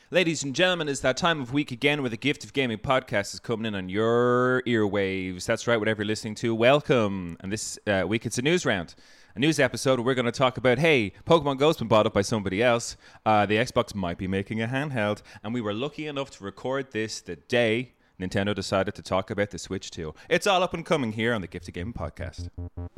Ladies and gentlemen, it's that time of week again where the Gift of Gaming podcast is coming in on your earwaves. That's right, whatever you're listening to, welcome. And this week it's a news round. A news episode where we're going to talk about, hey, Pokemon Go's been bought up by somebody else. The Xbox might be making a handheld. And we were lucky enough to record this the day Nintendo decided to talk about the Switch 2. It's all up and coming here on the Gift of Gaming podcast.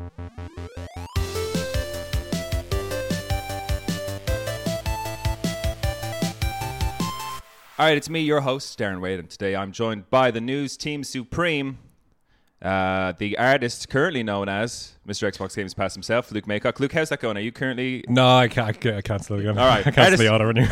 All right, it's me, your host, Darren Wade, and today I'm joined by the news team supreme, the artist currently known as Mr. Xbox Games Pass himself, Luke Maycock. Luke, how's that going? Are you currently... No, I cancel it again. All right. I cancel the auto renew.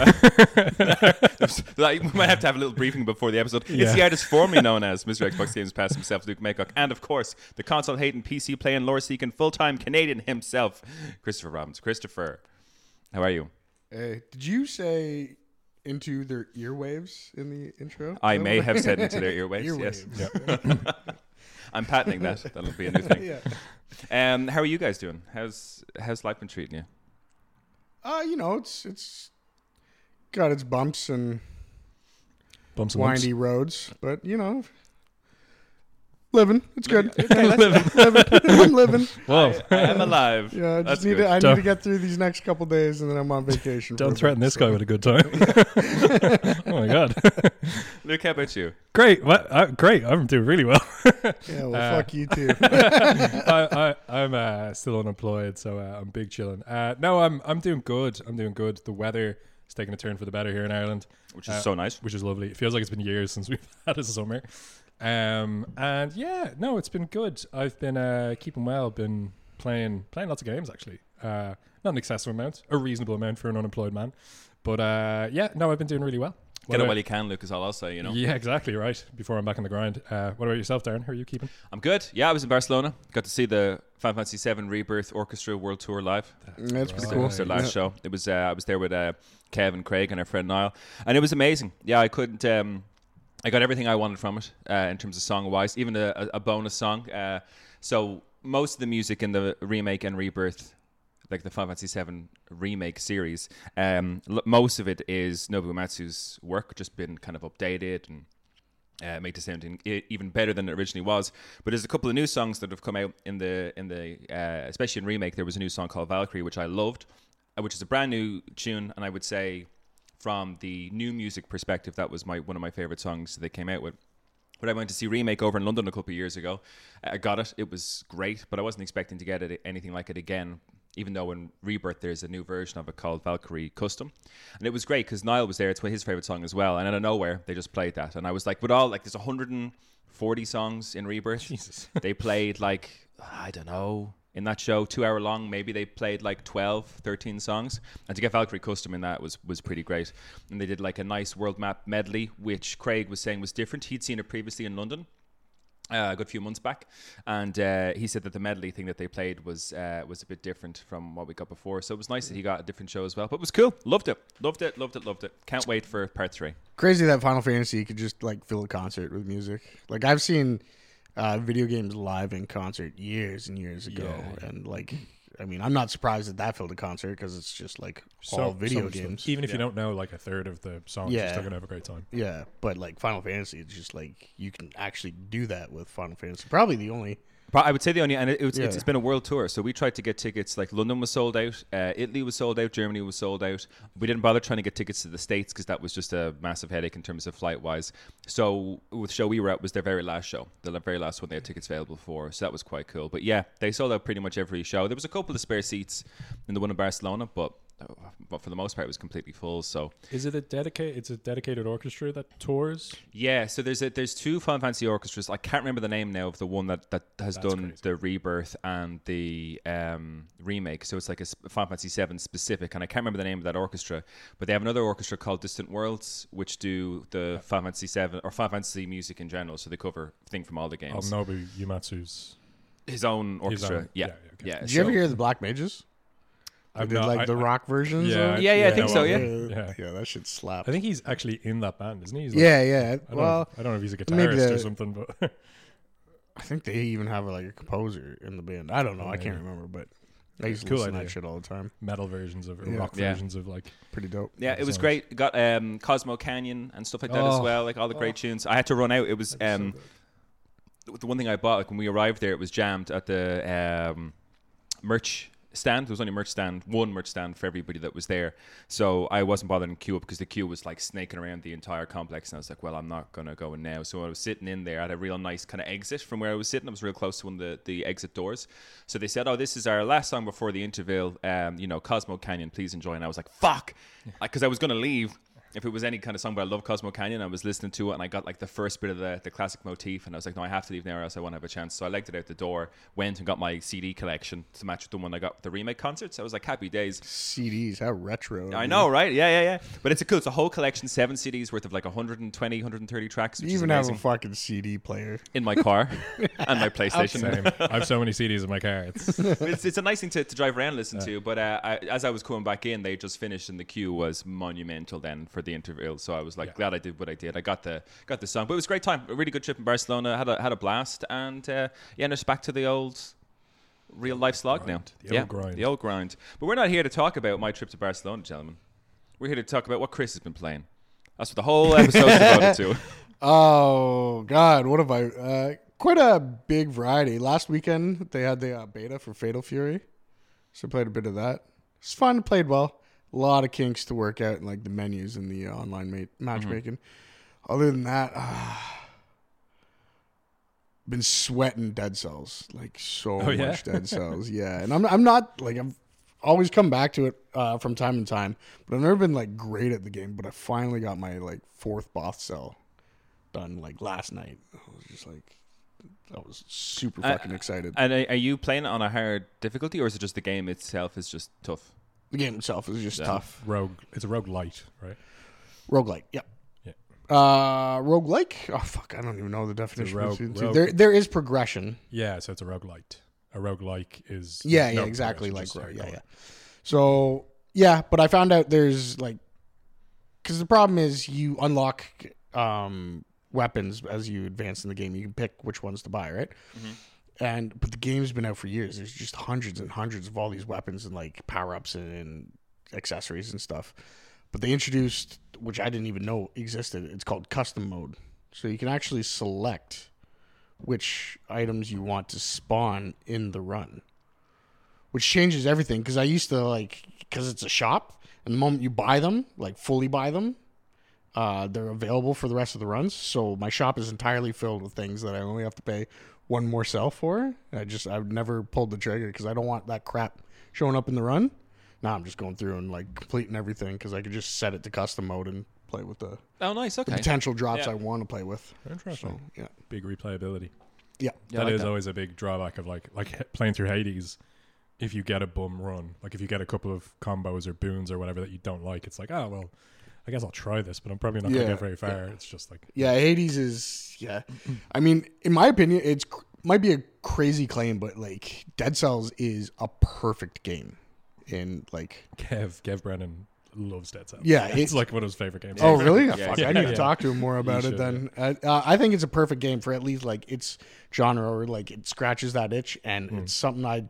We might have to have a little briefing before the episode. Yeah. It's the artist formerly known as Mr. Xbox Games Pass himself, Luke Maycock, and of course, the console-hating, PC-playing, lore-seeking, full-time Canadian himself, Christopher Robbins. Christopher, how are you? Did you say... into their earwaves in the intro? I may have said into their earwaves, yes. Yep. I'm patenting that. That'll be a new thing. Yeah. How are you guys doing? How's life been treating you? It's got its bumps and Bumps and windy lumps. roads, but living. It's good. Okay, I'm living. Whoa. I am alive. Yeah, I That's just need good. to to get through these next couple days, and then I'm on vacation. Don't for a threaten bit, this so- guy with a good time. Oh my god. Luke, how about you? Great. Great. I'm doing really well. Yeah, well, fuck you too. I'm still unemployed, so I'm big chilling. No, I'm doing good. I'm doing good. The weather is taking a turn for the better here in Ireland, Which is so nice. which is lovely. It feels like it's been years since we've had a summer. And yeah, no, it's been good. I've been keeping well. Been playing lots of games actually. Not an excessive amount, a reasonable amount for an unemployed man. But yeah, no, I've been doing really well. Get it while you can, Luke, is all I'll say, Yeah, exactly right. Before I'm back on the grind. What about yourself, Darren? How are you keeping? I'm good. Yeah, I was in Barcelona. Got to see the Final Fantasy VII Rebirth Orchestra World Tour live. That's pretty It cool. was their last show. It was I was there with Kev and Craig and our friend Niall, and it was amazing. Yeah, I couldn't. I got everything I wanted from it in terms of song-wise, even a bonus song. So most of the music in the remake and rebirth, like the Final Fantasy VII remake series, most of it is Nobuo Uematsu's work, just been kind of updated and made to sound even better than it originally was. But there's a couple of new songs that have come out in the especially in remake. There was a new song called Valkyrie, which I loved, which is a brand new tune, and I would say from the new music perspective, that was one of my favorite songs they came out with. But I went to see Remake over in London a couple of years ago. I got it. It was great, but I wasn't expecting to get anything like it again, even though in Rebirth there's a new version of it called Valkyrie Custom. And it was great because Niall was there. It's his favorite song as well. And out of nowhere, they just played that. And I was like, there's 140 songs in Rebirth. Jesus. They played I don't know, in that show, 2 hour long, maybe they played 12, 13 songs. And to get Valkyrie Custom in that was pretty great. And they did a nice world map medley, which Craig was saying was different. He'd seen it previously in London a good few months back. And he said that the medley thing that they played was a bit different from what we got before. So it was nice that he got a different show as well. But it was cool. Loved it. Can't wait for part 3. Crazy that Final Fantasy could just fill a concert with music. I've seen video games live in concert years and years ago, and I'm not surprised that filled a concert because it's just all video games. Even if you don't know a third of the songs, you're still gonna have a great time. Yeah, but Final Fantasy, it's just you can actually do that with Final Fantasy. Probably the only. I would say the only, and it's been a world tour, so we tried to get tickets. London was sold out, Italy was sold out, Germany was sold out. We didn't bother trying to get tickets to the States because that was just a massive headache in terms of flight wise. So with the show we were at was their very last show, the very last one they had tickets available for. So that was quite cool. But yeah, they sold out pretty much every show. There was a couple of spare seats in the one in Barcelona, but for the most part it was completely full. So is it a dedicated orchestra that tours? Yeah, so there's 2 Final Fantasy orchestras. I can't remember the name now of the one that has done crazy. the Rebirth and the remake. So it's a Final Fantasy VII specific, and I can't remember the name of that orchestra. But they have another orchestra called Distant Worlds, which do the Final Fantasy VII or Final Fantasy music in general. So they cover thing from all the games. Nobu Uematsu's His own orchestra. Yeah. Okay. Did you ever hear the Black Mages? They did the rock versions. I think so. Yeah. Yeah, that shit slapped. I think he's actually in that band, isn't he? He's yeah. I don't know if he's a guitarist or something, but I think they even have a composer in the band. I don't know. I can't remember, but I used to Cool listen to idea. that shit all the time. Metal versions of it, or Yeah. rock Yeah. versions of like. Pretty dope. Yeah, it was songs. great. Got Cosmo Canyon and stuff like that as Oh. well, like all the great tunes. I had to run out. It was the one thing I bought, like when we arrived there, it was jammed at the merch stand. There was only one merch stand for everybody that was there. So I wasn't bothering to queue up because the queue was like snaking around the entire complex. And I was like, well, I'm not going to go in now. So I was sitting in there at a real nice kind of exit from where I was sitting. I was real close to one of the exit doors. So they said, oh, this is our last song before the interval. Cosmo Canyon, please enjoy. And I was like, fuck. Because I was going to leave. If it was any kind of song, but I love Cosmo Canyon, I was listening to it and I got like the first bit of the classic motif and I was like, no, I have to leave now or else I won't have a chance. So I legged it out the door, went and got my CD collection to match with the one I got with the remake concerts. I was like, happy days. CDs, how retro. I know, right? Yeah. But it's a whole collection, 7 CDs worth of like 120, 130 tracks, which You is even have amazing. a fucking CD player. In my car and my PlayStation. Same. I have so many CDs in my car. It's a nice thing to drive around and listen to, but as I was coming back in, they just finished and the queue was monumental then for the interval. So I was like, glad I did what I did. I got the song, but it was a great time. A really good trip in Barcelona. Had a blast, and and it's back to the old real life slog now. The old grind. But we're not here to talk about my trip to Barcelona, gentlemen. We're here to talk about what Chris has been playing. That's what the whole episode is devoted to. Oh God, what have I? Quite a big variety. Last weekend they had the beta for Fatal Fury, so I played a bit of that. It's fun. Played well. A lot of kinks to work out in like the menus and the online matchmaking. Other than that, been sweating Dead Cells, like so much Dead Cells. Yeah, and I'm not like I've always come back to it from time to time, but I've never been like great at the game. But I finally got my like 4th boss cell done like last night. I was just like, I was super fucking excited. And are you playing it on a hard difficulty, or is it just the game itself is just tough? The game itself is just tough. It's a roguelite, right? Roguelike, yeah. Yeah. Roguelike? Oh, fuck, I don't even know the definition. There is progression. Yeah, so it's a roguelite. A roguelike is... Yeah, exactly. Like, yeah. So, yeah, but I found out there's, like... Because the problem is you unlock weapons as you advance in the game. You can pick which ones to buy, right? Mm-hmm. But the game's been out for years. There's just hundreds and hundreds of all these weapons and like power-ups and accessories and stuff. But they introduced, which I didn't even know existed, it's called custom mode. So you can actually select which items you want to spawn in the run, which changes everything. Because I used to because it's a shop, and the moment you buy them, like fully buy them, they're available for the rest of the runs. So my shop is entirely filled with things that I only have to pay one more sell for. I've never pulled the trigger because I don't want that crap showing up in the run. Now I'm just going through and like completing everything because I could just set it to custom mode and play with the nice. Okay. the potential drops I want to play with. Interesting. So, yeah. Big replayability. Yeah. That is always a big drawback of like playing through Hades. If you get a bum run, like if you get a couple of combos or boons or whatever that you don't like, it's like, oh well, I guess I'll try this, but I'm probably not going to get very far. It's just like... Yeah, Hades is... Yeah. I mean, in my opinion, it's might be a crazy claim, but, like, Dead Cells is a perfect game. In, like... Kev Brennan loves Dead Cells. Yeah. It's like one of his favorite games. Oh, really? Yeah, Fuck, I need to talk to him more about it then. I think it's a perfect game for at least, like, its genre, or, like, it scratches that itch, and it's something I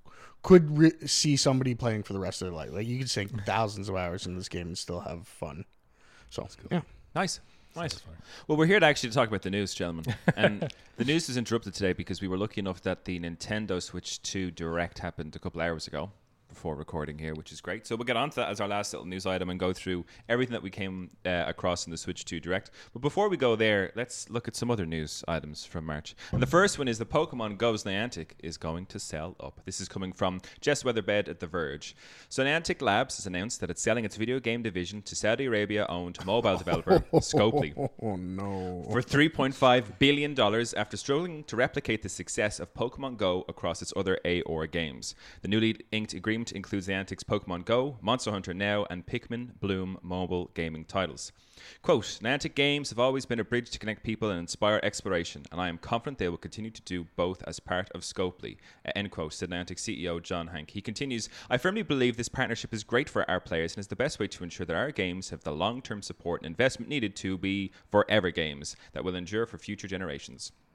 could see somebody playing for the rest of their life. Like, you could sink thousands of hours in this game and still have fun. So, yeah. Nice. Well, we're here to actually talk about the news, gentlemen. And the news is interrupted today because we were lucky enough that the Nintendo Switch 2 Direct happened a couple hours ago before recording here, which is great. So we'll get on to that as our last little news item and go through everything that we came across in the Switch 2 Direct. But before we go there, let's look at some other news items from March. And the first one is the Pokemon Go's Niantic is going to sell up. This is coming from Jess Weatherbed at The Verge. So Niantic Labs has announced that it's selling its video game division to Saudi Arabia-owned mobile developer Scopely. Oh, no. For $3.5 billion after struggling to replicate the success of Pokemon Go across its other AOR games. The newly inked agreement includes Niantic's Pokemon Go, Monster Hunter Now, and Pikmin Bloom mobile gaming titles. Quote, Niantic Games have always been a bridge to connect people and inspire exploration, and I am confident they will continue to do both as part of Scopely, end quote, said Niantic CEO John Hank. He continues, I firmly believe this partnership is great for our players and is the best way to ensure that our games have the long-term support and investment needed to be forever games that will endure for future generations.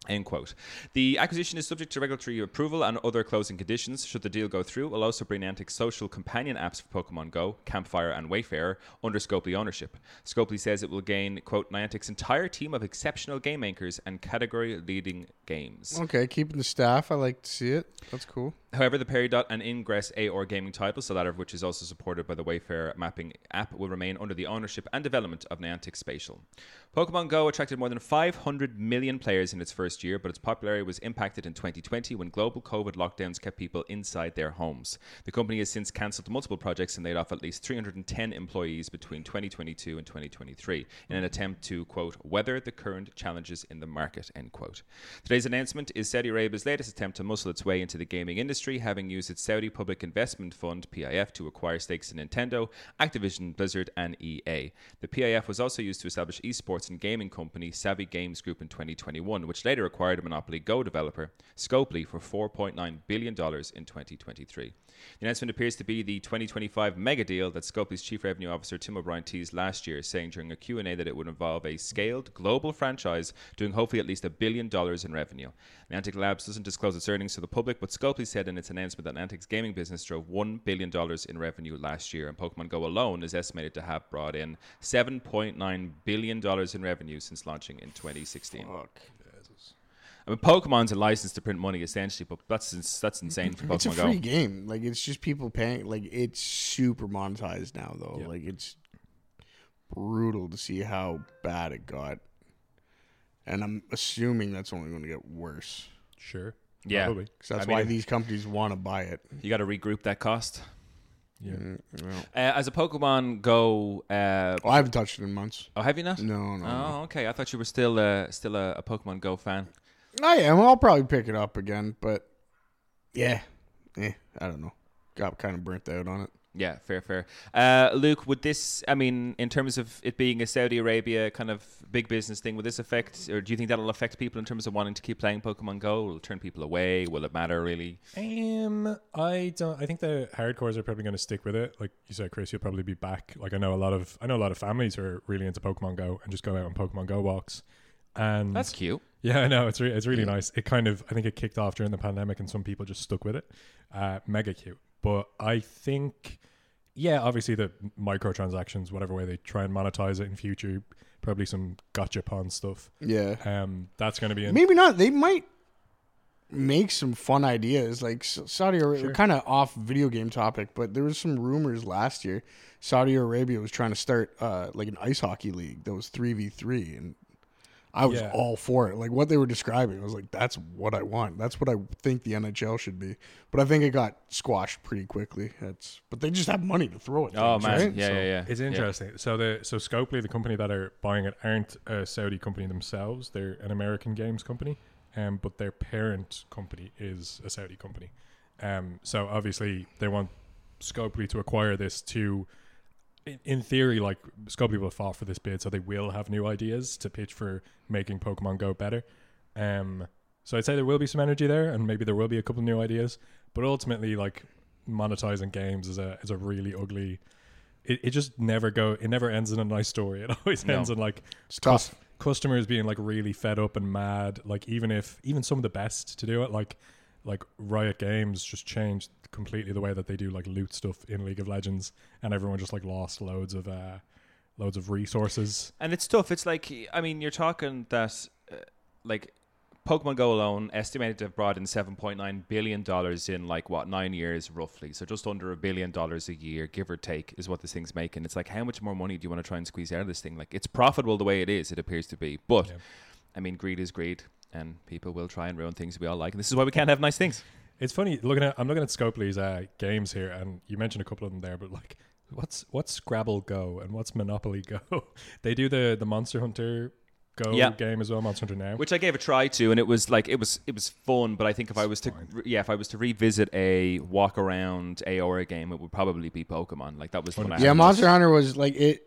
End quote. The acquisition is subject to regulatory approval and other closing conditions. Should the deal go through, it will also bring Niantic's social companion apps for Pokemon Go, Campfire and Wayfarer under Scopely ownership. Scopely says it will gain, quote, Niantic's entire team of exceptional game makers and category-leading games. Okay, keeping the staff. I like to see it. That's cool. However, the Peridot and Ingress AOR gaming titles, the latter of which is also supported by the Wayfarer mapping app, will remain under the ownership and development of Niantic Spatial. Pokemon Go attracted more than 500 million players in its first year, but its popularity was impacted in 2020 when global COVID lockdowns kept people inside their homes. The company has since cancelled multiple projects and laid off at least 310 employees between 2022 and 2023 in an attempt to, quote, weather the current challenges in the market, end quote. Today's announcement is Saudi Arabia's latest attempt to muscle its way into the gaming industry, having used its Saudi Public Investment Fund, PIF, to acquire stakes in Nintendo, Activision, Blizzard, and EA. The PIF was also used to establish esports and gaming company Savvy Games Group in 2021, which later acquired a Monopoly Go developer, Scopely, for $4.9 billion in 2023. The announcement appears to be the 2025 mega deal that Scopely's Chief Revenue Officer Tim O'Brien teased last year, saying during a Q&A that it would involve a scaled global franchise doing hopefully at least $1 billion in revenue. Niantic Labs doesn't disclose its earnings to the public, but Scopely said in its announcement that Niantic's gaming business drove $1 billion in revenue last year, and Pokemon Go alone is estimated to have brought in $7.9 billion in revenue since launching in 2016. Fuck. I mean, Pokemon's a license to print money essentially, but that's insane for Pokemon Go. It's a free game. Like, it's just people paying. Like, it's super monetized now, though. Yeah. Like, it's brutal to see how bad it got. And I'm assuming that's only going to get worse. Sure. Yeah. Probably. Because that's why these companies want to buy it. You got to regroup that cost. Yeah. Well. As a Pokemon Go, I haven't touched it in months. oh, have you not? No. Oh, okay. I thought you were still a Pokemon Go fan. I am. I'll probably pick it up again, but yeah, I don't know. Got kind of burnt out on it. Yeah, fair. Luke, would this, I mean, in terms of it being a Saudi Arabia kind of big business thing, would this affect, or do you think that'll affect people in terms of wanting to keep playing Pokemon Go? Will it turn people away? Will it matter really? I don't. I think the hardcores are probably going to stick with it. Like you said, Chris, you'll probably be back. Like I know a lot of families who are really into Pokemon Go and just go out on Pokemon Go walks. And That's cute. yeah, I know it's really nice. It kind of, I think it kicked off during the pandemic, and some people just stuck with it. Mega cute. But I think, yeah, obviously the microtransactions, whatever way they try and monetize it in future, probably some gotcha-pon stuff. Yeah. That's going to be Maybe not. They might make some fun ideas. Like Saudi Arabia, kind of off video game topic, but there was some rumors last year. Saudi Arabia was trying to start like an ice hockey league that was 3v3, and I was all for it. Like what they were describing, I was like, that's what I want. That's what I think the NHL should be. But I think it got squashed pretty quickly. But they just have money to throw at things, Oh man, right? yeah. It's interesting. So Scopely, the company that are buying it, aren't a Saudi company themselves. They're an American games company, but their parent company is a Saudi company. So obviously they want Scopely to acquire this to, in theory, like Scopely will have fought for this bid, so they will have new ideas to pitch for making Pokemon Go better. So I'd say there will be some energy there, and maybe there will be a couple of new ideas. But ultimately, like monetizing games is a really ugly. It just never ends in a nice story. It always ends in like It's tough. customers being like really fed up and mad. Like even some of the best to do it, like Riot Games, just changed completely the way that they do like loot stuff in League of Legends, and everyone just like lost loads of resources. And it's tough. It's like, I mean, you're talking that like Pokemon Go alone estimated to have brought in $7.9 billion in like 9 years roughly. So just under $1 billion a year, give or take, is what this thing's making. It's like, how much more money do you want to try and squeeze out of this thing? Like, it's profitable the way it is, it appears to be. But I mean, greed is greed, and people will try and ruin things we all like. And this is why we can't have nice things. It's funny I'm looking at Scopely's games here, and you mentioned a couple of them there, but like, what's Scrabble Go and what's Monopoly Go? They do the Monster Hunter Go game as well, Monster Hunter Now, which I gave a try to, and it was like it was fun. But I think if I was to revisit a walk around Aora game, it would probably be Pokemon. Like that was the one I had Monster Hunter was like it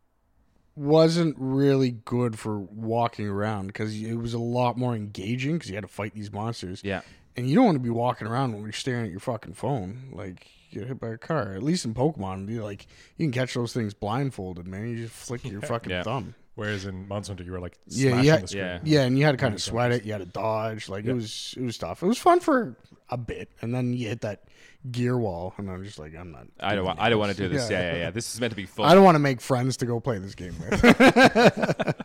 wasn't really good for walking around because it was a lot more engaging because you had to fight these monsters. Yeah. And you don't want to be walking around when you're staring at your fucking phone. Like, you get hit by a car. At least in Pokemon, you can catch those things blindfolded, man. You just flick your fucking thumb. Whereas in Monster Hunter, you were like Yeah, smashing yeah. the screen. Yeah, and you had to kind of sweat it. You had to dodge. Like Yeah. it was tough. It was fun for a bit, and then you hit that gear wall, and I'm just like, I'm not. I don't want to do this. Yeah. This is meant to be fun. I don't want to make friends to go play this game with.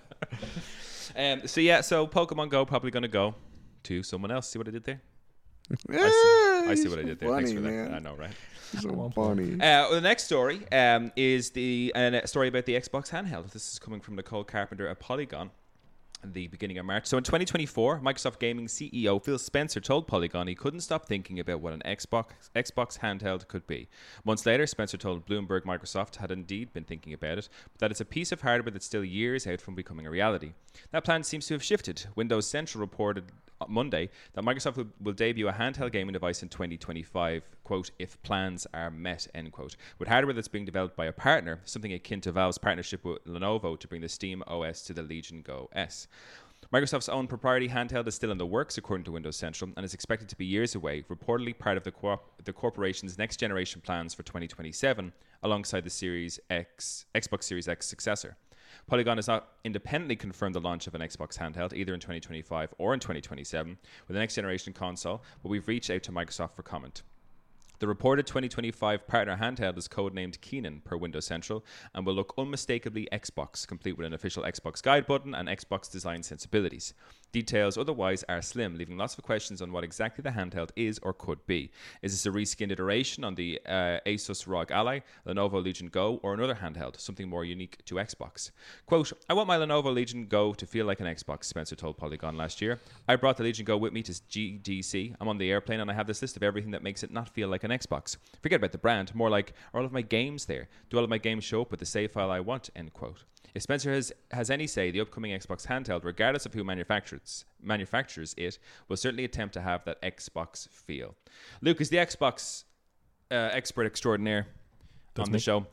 So Pokemon Go probably going to go to someone else. See what I did there? I see what I did there. Thanks for that. Man. I know, right? So funny. Well, the next story is a story about the Xbox handheld. This is coming from Nicole Carpenter at Polygon at the beginning of March. So in 2024, Microsoft Gaming CEO Phil Spencer told Polygon he couldn't stop thinking about what an Xbox handheld could be. Months later, Spencer told Bloomberg Microsoft had indeed been thinking about it, but that it's a piece of hardware that's still years out from becoming a reality. That plan seems to have shifted. Windows Central reported Monday that Microsoft will debut a handheld gaming device in 2025, quote, if plans are met, end quote, with hardware that's being developed by a partner, something akin to Valve's partnership with Lenovo to bring the Steam OS to the Legion Go S. Microsoft's own proprietary handheld is still in the works, according to Windows Central, and is expected to be years away, reportedly part of the corporation's next-generation plans for 2027, alongside the Xbox Series X successor. Polygon has not independently confirmed the launch of an Xbox handheld, either in 2025 or in 2027, with the next generation console, but we've reached out to Microsoft for comment. The reported 2025 partner handheld is codenamed Keenan per Windows Central and will look unmistakably Xbox, complete with an official Xbox guide button and Xbox design sensibilities. Details otherwise are slim, leaving lots of questions on what exactly the handheld is or could be. Is this a reskinned iteration on the Asus ROG Ally, Lenovo Legion Go, or another handheld, something more unique to Xbox? Quote, I want my Lenovo Legion Go to feel like an Xbox, Spencer told Polygon last year. I brought the Legion Go with me to GDC. I'm on the airplane and I have this list of everything that makes it not feel like an Xbox. Forget about the brand, more like, are all of my games there? Do all of my games show up with the save file I want? End quote. If Spencer has any say, the upcoming Xbox handheld, regardless of who manufactures it, will certainly attempt to have that Xbox feel. Luke is the Xbox expert extraordinaire on the show.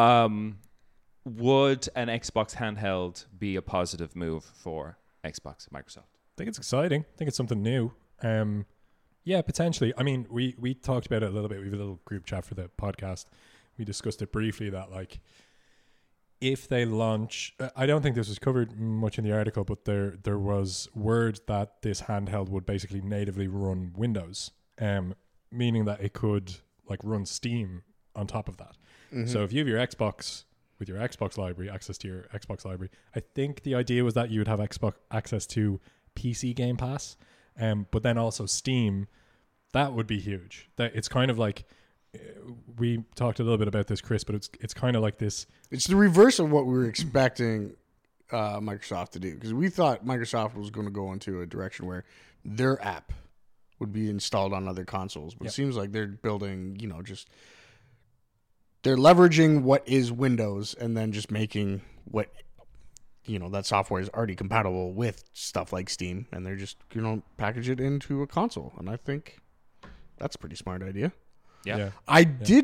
Would an Xbox handheld be a positive move for Xbox, Microsoft? I think it's exciting. I think it's something new. Yeah, potentially. I mean, we talked about it a little bit. We have a little group chat for the podcast. We discussed it briefly that, like, if they launch, I don't think this was covered much in the article, but there was word that this handheld would basically natively run Windows, meaning that it could like run Steam on top of that. Mm-hmm. So if you have your Xbox with your Xbox library, access to your Xbox library, I think the idea was that you would have Xbox access to PC Game Pass, but then also Steam. That would be huge. That it's kind of like, we talked a little bit about this, Chris, but it's kind of like this. It's the reverse of what we were expecting Microsoft to do, because we thought Microsoft was going to go into a direction where their app would be installed on other consoles, but It seems like they're building, they're leveraging what is Windows and then just making what, that software is already compatible with stuff like Steam, and they're just, package it into a console. And I think that's a pretty smart idea. Yeah. I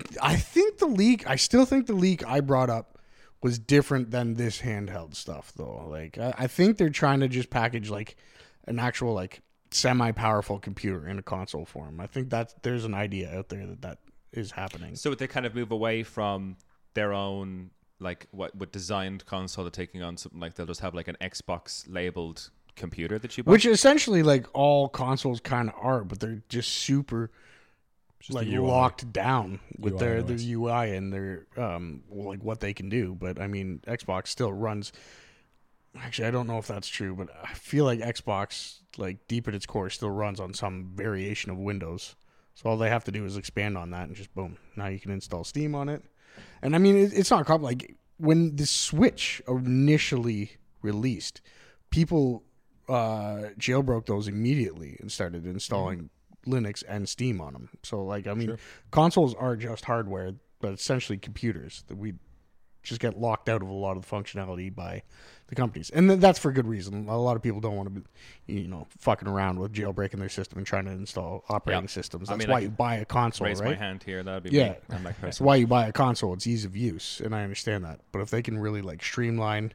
still think the leak I brought up was different than this handheld stuff, though. Like, I think they're trying to just package like an actual like semi-powerful computer in a console form. I think there's an idea out there that is happening. So would they kind of move away from their own, like, what designed console to taking on something like they'll just have like an Xbox labeled computer that you buy? Which essentially like all consoles kind of are, but they're just super like locked down with their UI and their like what they can do. But I mean, Xbox still runs. Actually, I don't know if that's true, but I feel like Xbox, like deep at its core, still runs on some variation of Windows. So all they have to do is expand on that, and just boom, now you can install Steam on it. And I mean, it's not like when the Switch initially released, people jailbroke those immediately and started installing Linux and Steam on them. So, like, I mean, consoles are just hardware, but essentially computers that we just get locked out of a lot of the functionality by the companies. And that's for good reason. A lot of people don't want to be, fucking around with jailbreaking their system and trying to install operating systems. That's why you buy a console, raise right? my hand here. That would be me. That's why you buy a console. It's ease of use, and I understand that. But if they can really, like, streamline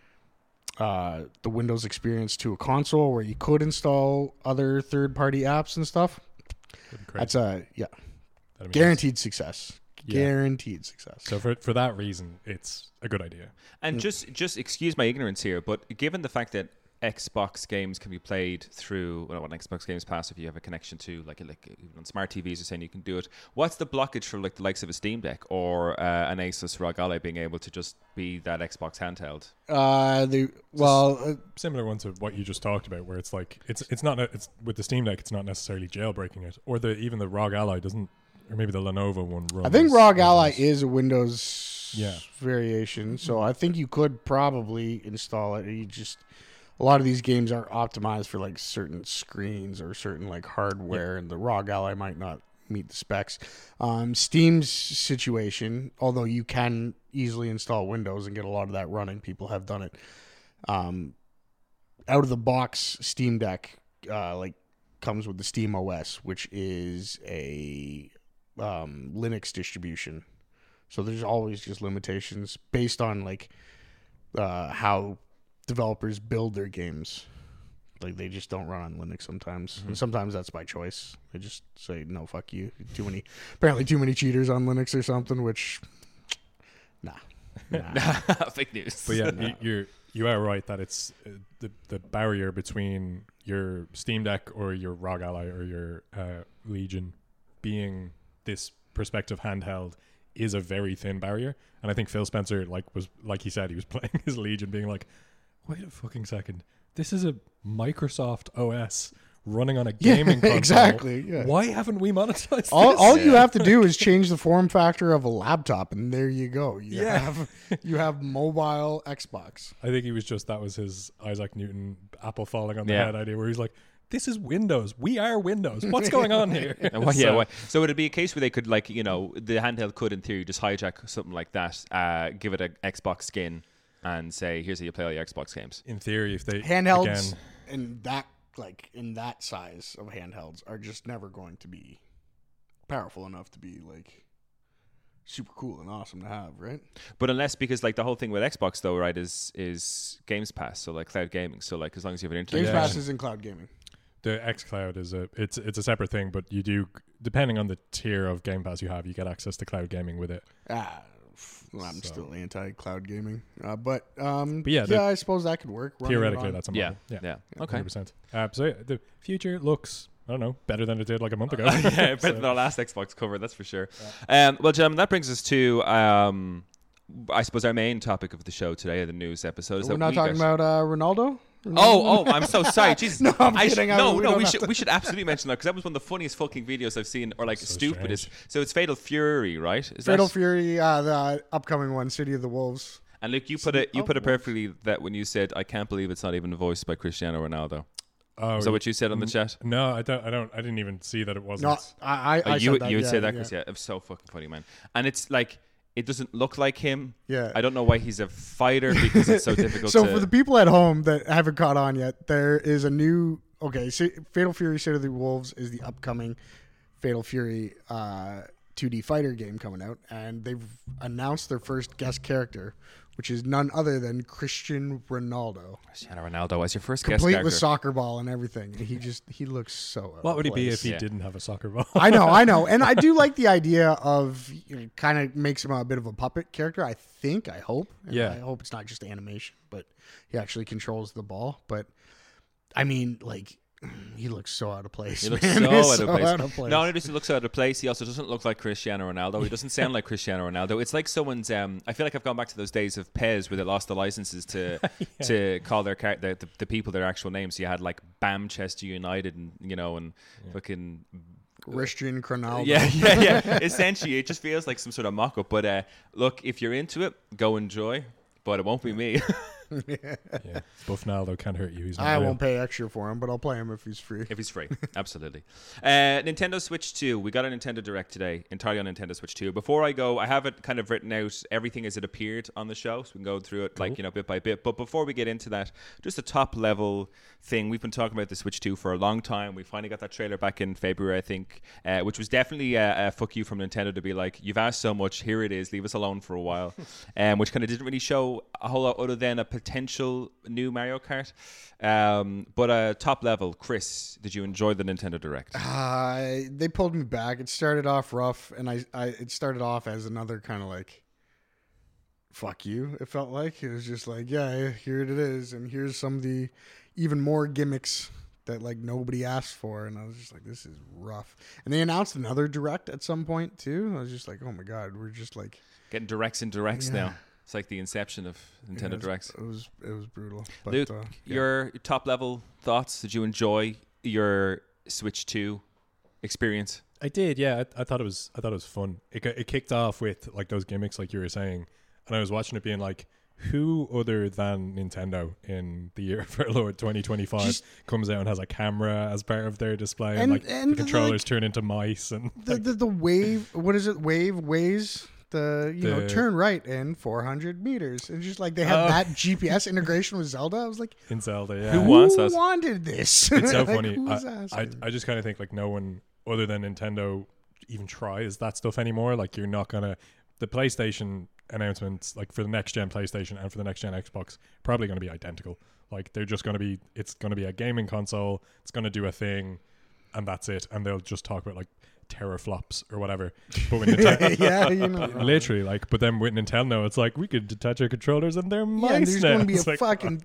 the Windows experience to a console where you could install other third-party apps and stuff, that's guaranteed success. Yeah. Guaranteed success. So for that reason, it's a good idea. And just excuse my ignorance here, but given the fact that Xbox games can be played through on Xbox Games Pass if you have a connection to like even on smart TVs, you're saying you can do it. What's the blockage for like the likes of a Steam Deck or an Asus ROG Ally being able to just be that Xbox handheld? Similar one to what you just talked about, where it's like it's not it's with the Steam Deck, it's not necessarily jailbreaking it, or even the ROG Ally doesn't, or maybe the Lenovo one runs. I think ROG Ally is a Windows Yeah. variation, so I think you could probably install it. A lot of these games are optimized for like certain screens or certain like hardware, and the ROG Ally might not meet the specs. Steam's situation, although you can easily install Windows and get a lot of that running, people have done it. Out of the box, Steam Deck comes with the Steam OS, which is a Linux distribution. So there's always just limitations based on like how developers build their games. Like they just don't run on Linux sometimes. And sometimes that's by choice. They just say no, fuck you. Apparently too many cheaters on Linux or something, which nah. Fake news. But yeah, you are right that it's the barrier between your Steam Deck or your ROG Ally or your Legion being this perspective handheld is a very thin barrier. And I think Phil Spencer he said, he was playing his Legion being like, wait a fucking second, this is a Microsoft OS running on a gaming console. Exactly. Yeah. Why haven't we monetized this? All you have to do is change the form factor of a laptop, and there you go. You have mobile Xbox. I think that was his Isaac Newton apple falling on the head idea, where he's like, this is Windows. We are Windows. What's going on here? So would it be a case where they could the handheld could in theory just hijack something like that, give it an Xbox skin, and say, here's how you play all your Xbox games? In theory, if they handhelds in that size of handhelds are just never going to be powerful enough to be like super cool and awesome to have, right? But unless, because like the whole thing with Xbox though, right, is Games Pass, so like cloud gaming. So like as long as you have an internet, Games Pass is in cloud gaming. The xCloud is it's a separate thing, but you do, depending on the tier of Game Pass you have, you get access to cloud gaming with it. I'm still anti-cloud gaming, but yeah, I suppose that could work. Theoretically, that's a model. Yeah. Okay. 100%. So the future looks, I don't know, better than it did like a month ago. Better than our last Xbox cover, that's for sure. Yeah. Well, gentlemen, that brings us to I suppose our main topic of the show today, the news episode. We're not talking about Ronaldo. Oh, I'm so sorry. Jesus. No, I'm kidding. We should absolutely mention that, because that was one of the funniest fucking videos I've seen, or like so stupidest. Strange. So it's Fatal Fury, right? Fury, the upcoming one, City of the Wolves. And Luke, you put it perfectly that when you said, "I can't believe it's not even voiced by Cristiano Ronaldo." Is that what you said on the chat? No, I didn't even see that it wasn't. No, I you said that, would say that, Chris. Yeah, it was so fucking funny, man. And it's like, it doesn't look like him. Yeah. I don't know why he's a fighter, because it's so difficult. So for the people at home that haven't caught on yet, there is a new Fatal Fury City of the Wolves is the upcoming Fatal Fury 2D fighter game coming out, and they've announced their first guest character, which is none other than Cristiano Ronaldo. Cristiano Ronaldo as your first guest complete character. with soccer ball and everything. He looks so. What would he be if he didn't have a soccer ball? I know, and I do like the idea of kind of makes him a bit of a puppet character. I hope. Yeah. I hope it's not just animation, but he actually controls the ball. But I mean, like, he looks so out of place. He looks man. so out of place. Not only does he look so out of place, he also doesn't look like Cristiano Ronaldo. He doesn't sound like Cristiano Ronaldo. It's like someone's. I feel like I've gone back to those days of Pez where they lost the licenses to to call their the people their actual names. So you had like Bamchester United, and fucking Cristiano Ronaldo. Yeah. Essentially, it just feels like some sort of mock-up. But look, if you're into it, go enjoy. But it won't be me. Yeah, Buffnaldo can't hurt you. I won't pay extra for him, but I'll play him if he's free. If he's free, absolutely. Nintendo Switch 2. We got a Nintendo Direct today, entirely on Nintendo Switch 2. Before I go, I have it kind of written out, everything as it appeared on the show, so we can go through it bit by bit. But before we get into that, just a top level thing. We've been talking about the Switch 2 for a long time. We finally got that trailer back in February, I think, which was definitely a fuck you from Nintendo to be like, you've asked so much, here it is, leave us alone for a while. Which kind of didn't really show a whole lot other than a potential new Mario Kart. But top level, Chris, did you enjoy the Nintendo Direct? They pulled me back. It started off rough, and it started off as another kind of like, fuck you. It felt like it was just like, yeah, here it is, and here's some of the even more gimmicks that like nobody asked for, and I was just like, this is rough. And they announced another Direct at some point too. I was just like, oh my god, we're just like getting directs and directs now. It's like the inception of Nintendo Directs. It was brutal. But, Luke, your top level thoughts? Did you enjoy your Switch 2 experience? I did, yeah. I thought it was fun. It kicked off with like those gimmicks, like you were saying, and I was watching it being like, who other than Nintendo in the year of our Lord 2025 comes out and has a camera as part of their display, and the controllers turn into mice, and the wave. What is it? Waze. Turn right in 400 meters. And just like they had that GPS integration with Zelda. I was like, in Zelda, yeah. Who wants us? Wanted this? It's so like, funny. I just kind of think like no one other than Nintendo even tries that stuff anymore. Like you're not gonna the PlayStation announcements like for the next gen PlayStation and for the next gen Xbox probably going to be identical. Like they're just going to be it's going to be a gaming console. It's going to do a thing, and that's it. And they'll just talk about like teraflops or whatever. But with Nintendo, literally, like. But then with Nintendo, it's like we could detach our controllers and they're mice. And there's going to be a fucking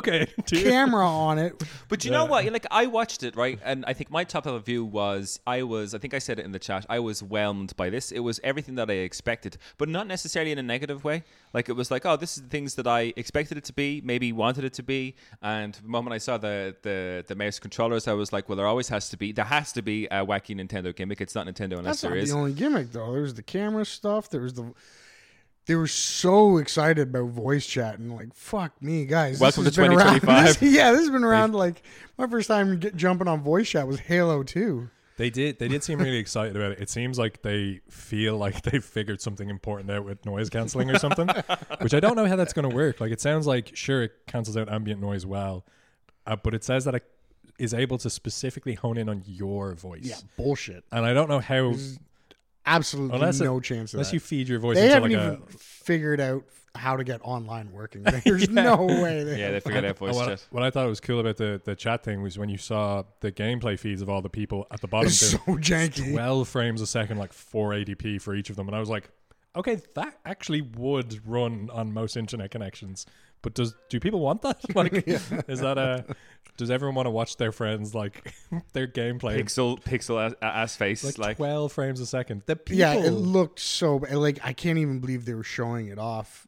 camera on it. But you know what? Like I watched it, right, and I think my top level view was I think I said it in the chat. I was whelmed by this. It was everything that I expected, but not necessarily in a negative way. Like it was like, oh, this is the things that I expected it to be, maybe wanted it to be. And the moment I saw the mouse controllers, I was like, well, there has to be a wacky Nintendo gimmick. It's not Nintendo unless there is. That's not the only gimmick though. There was the camera stuff. There was they were so excited about voice chat and like, fuck me, guys. Welcome to 2025. This has been around. Like my first time jumping on voice chat was Halo 2. They did seem really excited about it. It seems like they feel like they've figured something important out with noise cancelling or something, which I don't know how that's going to work. Like it sounds like, sure, it cancels out ambient noise well, but it says that it is able to specifically hone in on your voice. Yeah, bullshit. And I don't know how. Absolutely no chance of that. Unless you feed your voice they into haven't like even figured out how to get online working. There's no way. They figured out voice chat. What I thought was cool about the chat thing was when you saw the gameplay feeds of all the people at the bottom. It's so janky. 12 frames a second, like 480p for each of them. And I was like, okay, that actually would run on most internet connections. But do people want that? Like, is that does everyone want to watch their friends like their gameplay? Pixel ass face, like 12 frames a second. The people, yeah, it looked so like I can't even believe they were showing it off.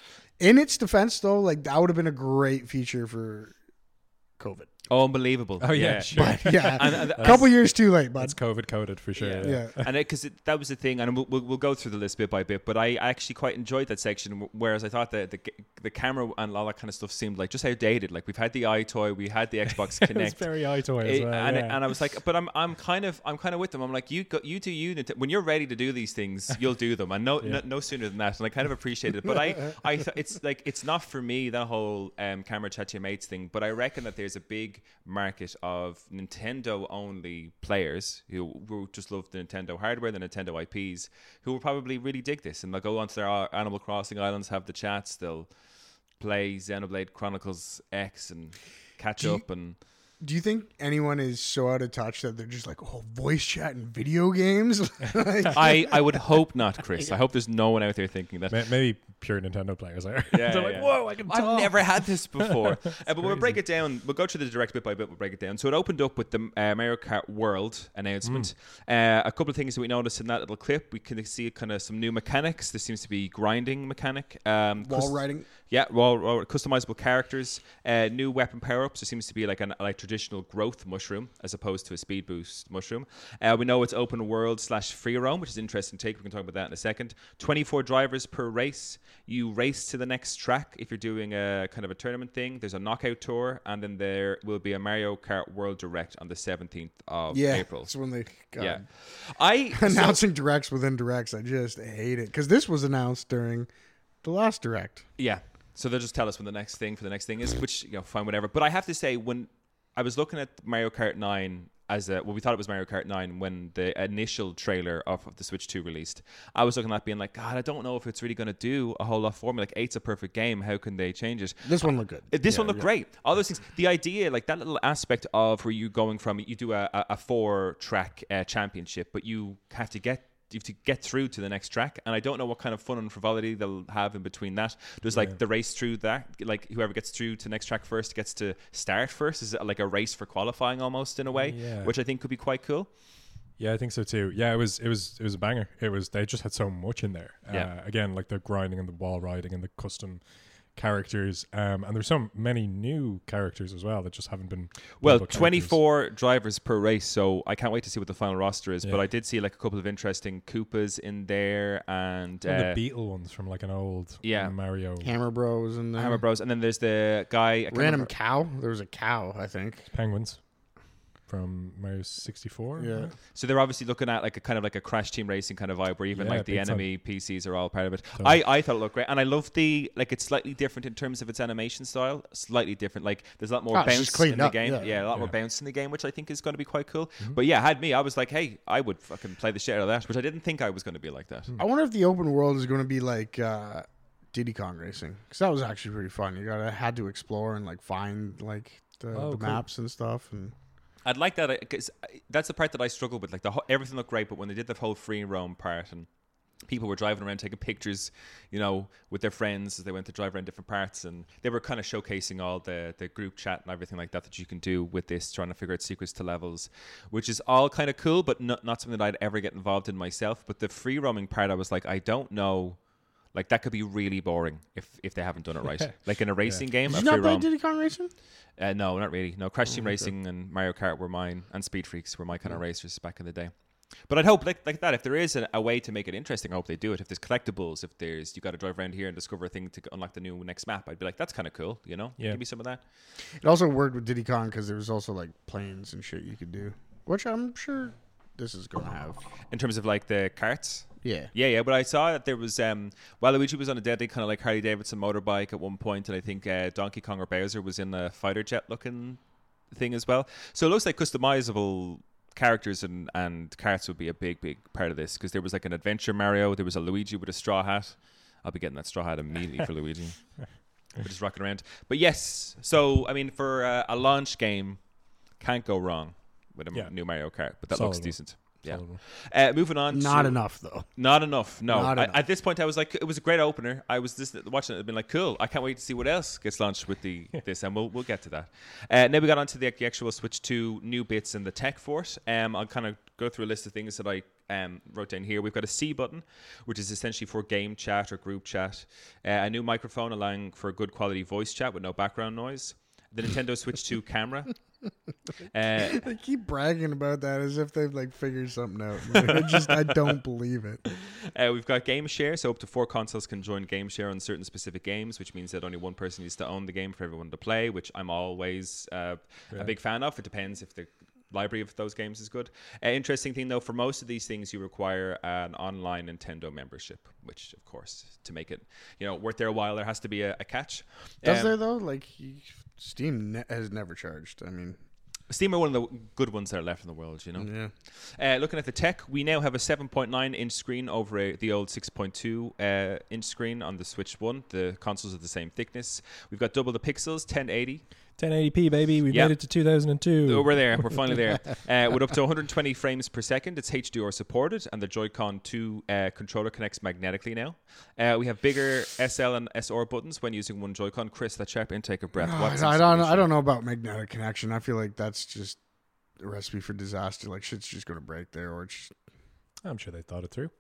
In its defense, though, like that would have been a great feature for COVID. Oh, unbelievable! Oh yeah, sure. But, yeah, a couple years too late, but it's COVID coded for sure. Yeah. And because that was the thing, and we'll go through the list bit by bit. But I actually quite enjoyed that section. Whereas I thought that the camera and all that kind of stuff seemed like just outdated. Like we've had the iToy, we had the Xbox Connect. It's very iToy as well. And I was like, but I'm kind of with them. I'm like, you do you. When you're ready to do these things, you'll do them, and no sooner than that. And I kind of appreciate it. But I it's like it's not for me that whole camera chat to your mates thing. But I reckon that there's a big market of Nintendo only players who just love the Nintendo hardware, the Nintendo IPs, who will probably really dig this, and they'll go onto their Animal Crossing islands, have the chats, they'll play Xenoblade Chronicles X and catch up. And do you think anyone is so out of touch that they're just like, oh, voice chat and video games? I would hope not, Chris. I hope there's no one out there thinking that. Maybe pure Nintendo players are. They're like, whoa, I can talk. I've never had this before. But we'll break it down. We'll go through the direct bit by bit. We'll break it down. So it opened up with the Mario Kart World announcement. A couple of things that we noticed in that little clip. We can see kind of some new mechanics. There seems to be grinding mechanic. Wall riding. Yeah, customizable characters. New weapon power-ups. There seems to be like traditional growth mushroom as opposed to a speed boost mushroom. We know it's open world / free roam, which is an interesting take. We can talk about that in a second. 24 drivers per race. You race to the next track if you're doing a kind of a tournament thing. There's a knockout tour, and then there will be a Mario Kart World Direct on the 17th of April. That's when they announcing directs within directs. I just hate it because this was announced during the last direct. Yeah. So they'll just tell us when the next thing is, which fine, whatever. But I have to say, when I was looking at Mario Kart 9 we thought it was Mario Kart 9 when the initial trailer of the Switch 2 released. I was looking at that being like, God, I don't know if it's really going to do a whole lot for me. Like 8's a perfect game. How can they change it? This one looked good. This one looked great. All those things. The idea, like that little aspect of where you going from, you do a 4-track championship, but you have to get through to the next track, and I don't know what kind of fun and frivolity they'll have in between that. There's like the race through that, like whoever gets through to the next track first gets to start first. Is it like a race for qualifying almost in a way, which I think could be quite cool. Yeah, I think so too. Yeah, it was a banger. They just had so much in there. Again, like the grinding and the wall riding and the custom characters, and there's so many new characters as well that just haven't been 24 drivers per race, so I can't wait to see what the final roster is. But I did see like a couple of interesting Koopas in there, and the Beetle ones from like an old Mario. Hammer Bros in there. Hammer Bros, and then there's the guy random cow. There was a cow, I think. Penguins from Mario 64. Yeah. So they're obviously looking at like a kind of like a Crash Team Racing kind of vibe, where even like the enemy PCs are all part of it. I thought it looked great, and I love it's slightly different in terms of its animation style. Slightly different. Like there's a lot more bounce in the game. Yeah, a lot more bounce in the game, which I think is going to be quite cool. But yeah, I was like, hey, I would fucking play the shit out of that, which I didn't think I was going to be like that. I wonder if the open world is going to be like Diddy Kong Racing, because that was actually pretty fun. You had to explore and like find like the maps and stuff. And I'd like that, because that's the part that I struggled with. Like everything looked great, but when they did the whole free roam part and people were driving around taking pictures, with their friends as they went to drive around different parts, and they were kind of showcasing all the group chat and everything like that you can do with this, trying to figure out secrets to levels, which is all kind of cool, but not something that I'd ever get involved in myself. But the free roaming part, I was like, I don't know. Like that could be really boring if they haven't done it right. Like in a racing game. Did you not play Diddy Kong Racing? No, not really. No, Crash Team Racing and Mario Kart were mine, and Speed Freaks were my kind of racers back in the day. But I'd hope like that, if there is a way to make it interesting, I hope they do it. If there's collectibles, if you got to drive around here and discover a thing to unlock the new next map, I'd be like, that's kind of cool, Yeah. Give me some of that. It also worked with Diddy Kong because there was also like planes and shit you could do, which I'm sure this is going to have. In terms of like the karts? Yeah. But I saw that there was Waluigi was on a deadly kind of like Harley Davidson motorbike at one point, and I think Donkey Kong or Bowser was in a fighter jet looking thing as well. So it looks like customizable characters and karts would be a big part of this, because there was like an Adventure Mario, there was a Luigi with a straw hat. I'll be getting that straw hat immediately for Luigi. We're just rocking around. But yes, so I mean, for a launch game, can't go wrong with a new Mario Kart, but that looks decent. Yeah. Moving on. Not enough, though. Not enough. No. Not enough. At this point, I was like, it was a great opener. I was just watching it and been like, cool. I can't wait to see what else gets launched with this, and we'll get to that. Now we got onto the actual Switch 2 new bits in the tech for it. I'll kind of go through a list of things that I wrote down here. We've got a C button, which is essentially for game chat or group chat. A new microphone allowing for good quality voice chat with no background noise. The Nintendo Switch 2 camera. They keep bragging about that as if they've like figured something out. I don't believe it. We've got Game Share, so up to 4 consoles can join Game Share on certain specific games, which means that only one person needs to own the game for everyone to play, which I'm always a big fan of. It depends if the library of those games is good. Interesting thing though, for most of these things you require an online Nintendo membership, which of course, to make it worth their while, there has to be a catch. Does there though? Like Steam has never charged. I mean, Steam are one of the good ones that are left in the world, Yeah. Looking at the tech, we now have a 7.9 inch screen over the old 6.2 inch screen on the Switch 1. The consoles are the same thickness. We've got double the pixels, 1080. 1080p, baby. We made it to 2002. Oh, we're there. We're finally there. With up to 120 frames per second, it's HDR supported, and the Joy-Con 2 controller connects magnetically now. We have bigger SL and SR buttons when using one Joy-Con. Chris, that sharp intake of breath. I don't know about magnetic connection. I feel like that's just a recipe for disaster. Like shit's just going to break there, or it's. I'm sure they thought it through.